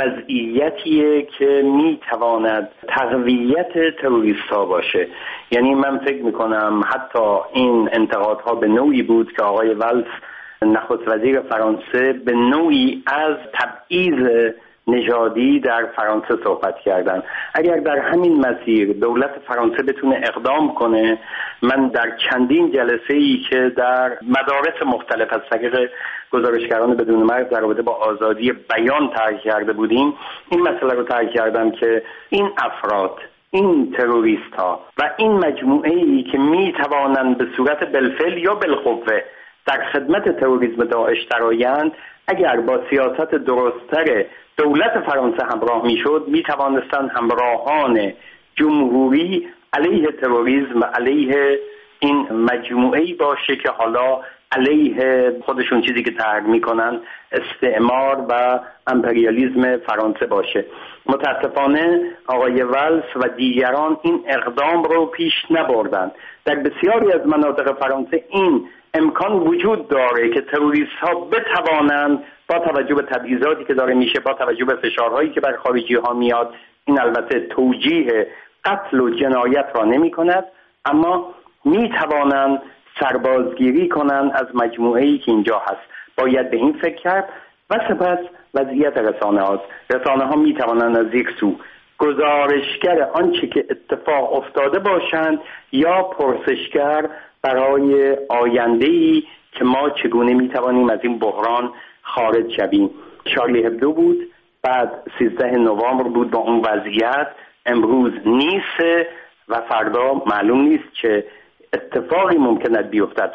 وضعیتیه که می تواند تقویت تروریست ها باشه. یعنی من فکر می کنم حتی این انتقادها به نوعی بود که آقای والس نخست وزیر فرانسه به نوعی از تبعیض نژادی در فرانسه صحبت کردن. اگر در همین مسیر دولت فرانسه بتونه اقدام کنه، من در چندین جلسه ای که در مدارس مختلف از طریق گزارشگران بدون مرز در رابطه با آزادی بیان طرح کرده بودیم، این مسئله رو طرح کردم که این افراد این تروریست ها و این مجموعه ای که می توانند به صورت بالفعل یا بالقوه در خدمت تروریسم داعش درآیند، اگر با سیاست درست‌تر دولت فرانسه همراه میشد، می توانستند همراهان جمهوری علیه تروریسم و علیه این مجموعه ای باشه که حالا علیه خودشون چیزی که طرح میکنن استعمار و امپریالیسم فرانسه باشه. متاسفانه آقای ولس و دیگران این اقدام رو پیش نبردن. در بسیاری از مناطق فرانسه این امکان وجود داره که تروریست ها بتوانند با توجه به تبعیضاتی که داره میشه، با توجه به فشارهایی که بر خارجی ها میاد، این البته توجیه قتل و جنایت را نمی کند، اما می توانند سربازگیری کنند از مجموعه ای که اینجا هست. باید به این فکر کرد. و سپس وضعیت رسانه هاست. رسانه ها می توانند از یک سو گزارشگر آنچه که اتفاق افتاده باشند یا پرسشگر برای آینده‌ای که ما چگونه می توانیم از این بحران خارج شویم. شارلی هبدو بود، بعد سیزده نوامبر بود با اون وضعیت، امروز نیست و فردا معلوم نیست چه اتفاقی ممکن است بیفتد.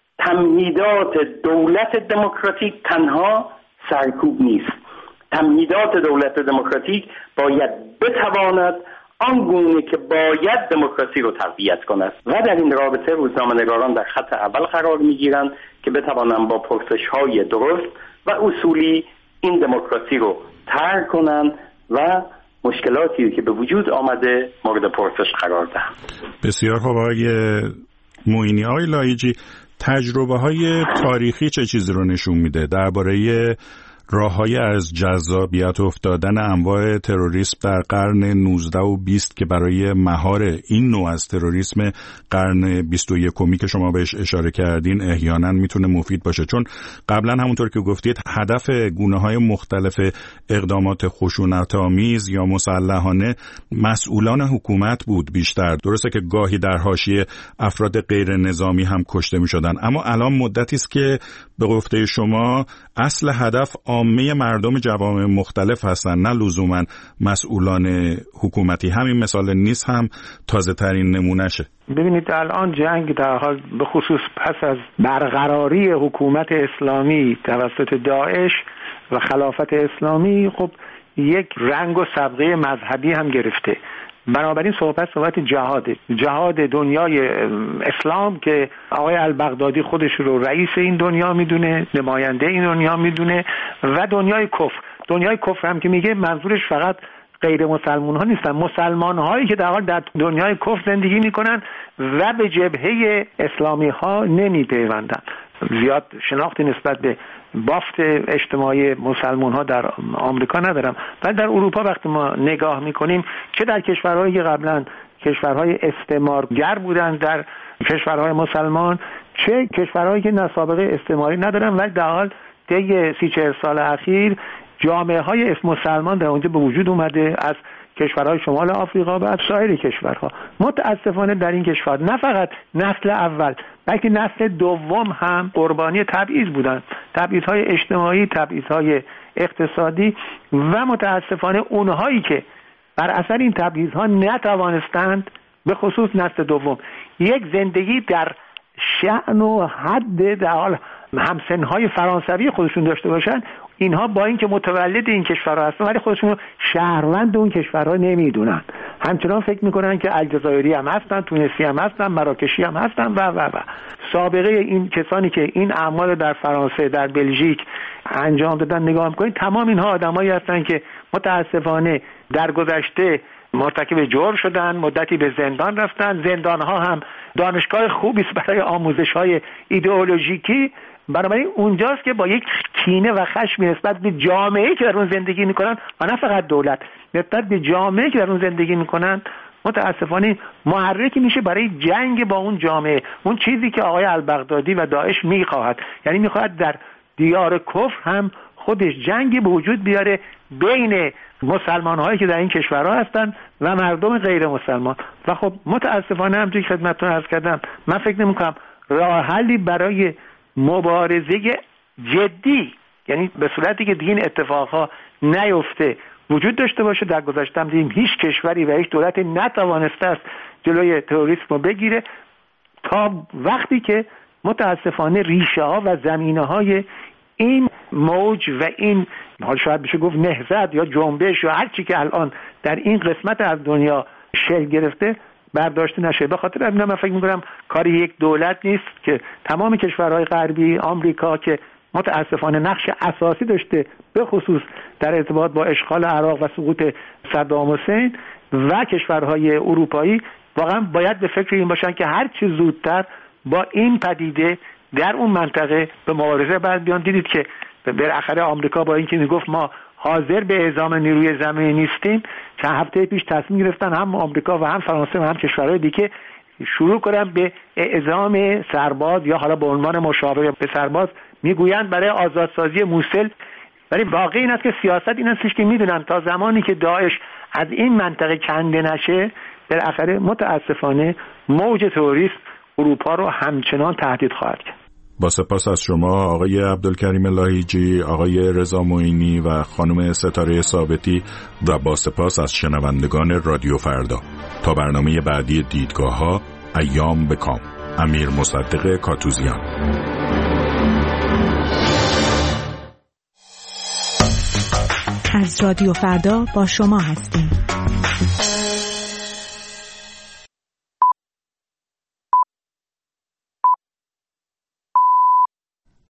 تمهیدات دولت دموکراتیک تنها سرکوب نیست. تمهیدات دولت دموکراتیک باید بتواند آنگونه که باید دموکراسی رو تقویت کند و در این رابطه روزنامه‌نگاران در خط اول قرار می‌گیرند که بتوانند با پرسش‌های درست و اصولی این دموکراسی رو طرح کنند و مشکلاتی که به وجود آمده مورد پرسش قرار دهند. بسیار خوب آقای معینی. آقای لایجی، تجربه های تاریخی چه چیزی رو نشون میده درباره راه‌های از جذابیت افتادن انواع تروریسم در قرن نوزده و بیست که برای مهار این نوع از تروریسم قرن بیست و یکمی که شما بهش اشاره کردین احیانا میتونه مفید باشه؟ چون قبلا همونطور که گفتید هدف گونه‌های مختلف اقدامات خشونت‌آمیز یا مسلحانه مسئولان حکومت بود بیشتر. درسته که گاهی در حاشیه افراد غیر نظامی هم کشته می‌شدن، اما الان مدتی است که به گفته شما اصل هدف عامه مردم جوامع مختلف هستن، نه لزوما مسئولان حکومتی. همین مثال نیست هم تازه ترین نمونهشه. ببینید الان جنگ در حال به خصوص پس از برقراری حکومت اسلامی توسط داعش و خلافت اسلامی خب یک رنگ و سابقه مذهبی هم گرفته. بنابراین صحبت صحبت جهاده جهاد دنیای اسلام که آقای البغدادی خودش رو رئیس این دنیا میدونه، نماینده این دنیا میدونه، و دنیای کفر. دنیای کفر هم که میگه منظورش فقط غیر مسلمان ها نیستن، مسلمان هایی که در حال در دنیای کفر زندگی میکنن و به جبهه اسلامی ها نمیپیوندن. زیاد شناختی نسبت به بافت اجتماعی مسلمان ها در آمریکا ندارم، ولی در اروپا وقتی ما نگاه میکنیم که در کشورهایی که قبلا کشورهای استعمارگر بودن در کشورهای مسلمان، چه کشورهایی که نه سابقه استعماری ندارن ولی در حال طی سی چهل سال اخیر جامعه های اسم مسلمان در اونجا به وجود اومده از کشورهای شمال آفریقا و از سایر کشورها. متاسفانه در این کشور نه فقط نسل اول بلکه نسل دوم هم قربانی تبعیض بودند، تبعیض‌های اجتماعی، تبعیض‌های اقتصادی، و متاسفانه اونهایی که بر اثر این تبعیض‌ها نتوانستند، به خصوص نسل دوم، یک زندگی در شأن و حد در حال همسن‌های فرانسوی خودشون داشته باشن، اینها با اینکه متولد این کشورها هستن ولی خودشون رو شهروند اون کشورها نمیدونن، همچنان فکر میکنن که الجزایری هم هستن، تونسی هم هستن، مراکشی هم هستن و و و سابقه این کسانی که این اعمال در فرانسه، در بلژیک انجام دادن نگاه میکنید، تمام اینها آدمایی هستن که متاسفانه در گذشته مرتکب جرم شدن، مدتی به زندان رفتن. زندانها هم دانشگاه خوبی است برای آموزش‌های ایدئولوژیکی. بنابراین اونجاست که با یک کینه و خشم نسبت به جامعه‌ای که در اون زندگی میکنن و نه فقط دولت، نسبت به جامعه‌ای که در اون زندگی میکنن، متاسفانه محرکی میشه برای جنگ با اون جامعه. اون چیزی که آقای البغدادی و داعش میخواهد، یعنی میخواهد در دیار کفر هم خودش جنگی به وجود بیاره بین مسلمان هایی که در این کشورها هستن و مردم غیر مسلمان. و خب متاسفانه هم توی خدمتتون عرض کردم، من فکر نمی‌کنم راه حلی برای مبارزه جدی، یعنی به صورتی که دیگه این اتفاقها نیفته، وجود داشته باشه. در گذشته هم دیدیم هیچ کشوری و هیچ دولتی نتوانسته است جلوی تروریسم رو بگیره تا وقتی که متاسفانه ریشه ها و زمینه های این موج و این حال شاید بشه گفت نهضت یا جنبش یا هر چی که الان در این قسمت از دنیا شکل گرفته برداشته نشه. به خاطر همین من فکر می‌کنم کار یک دولت نیست که تمام کشورهای غربی، آمریکا که متاسفانه نقش اساسی داشته به خصوص در ارتباط با اشغال عراق و سقوط صدام حسین و کشورهای اروپایی، واقعا باید به فکر این باشن که هر چه زودتر با این پدیده در اون منطقه به مبارزه بر بیان. دیدید که بالاخره آمریکا با اینکه میگفت ما حاضر به اعزام نیروی زمینی نیستیم، چند هفته پیش تصمیم گرفتن هم آمریکا و هم فرانسه و هم کشورهای دیگه شروع کردن به اعزام سرباز یا حالا به عنوان مشاور به سرباز میگویند برای آزادسازی موصل. ولی واقع این است که سیاست این است که میدونن تا زمانی که داعش از این منطقه کنده نشه بالاخره متاسفانه موج تروریسم اروپا رو همچنان تهدید خواهد کرد. با سپاس از شما آقای عبدالکریم لاهیجی، آقای رضا معینی و خانم ستاره ثابتی و با سپاس از شنوندگان رادیو فردا. تا برنامه بعدی دیدگاه ها، ایام بکام. امیر مصدق کاتوزیان. از رادیو فردا با شما هستیم.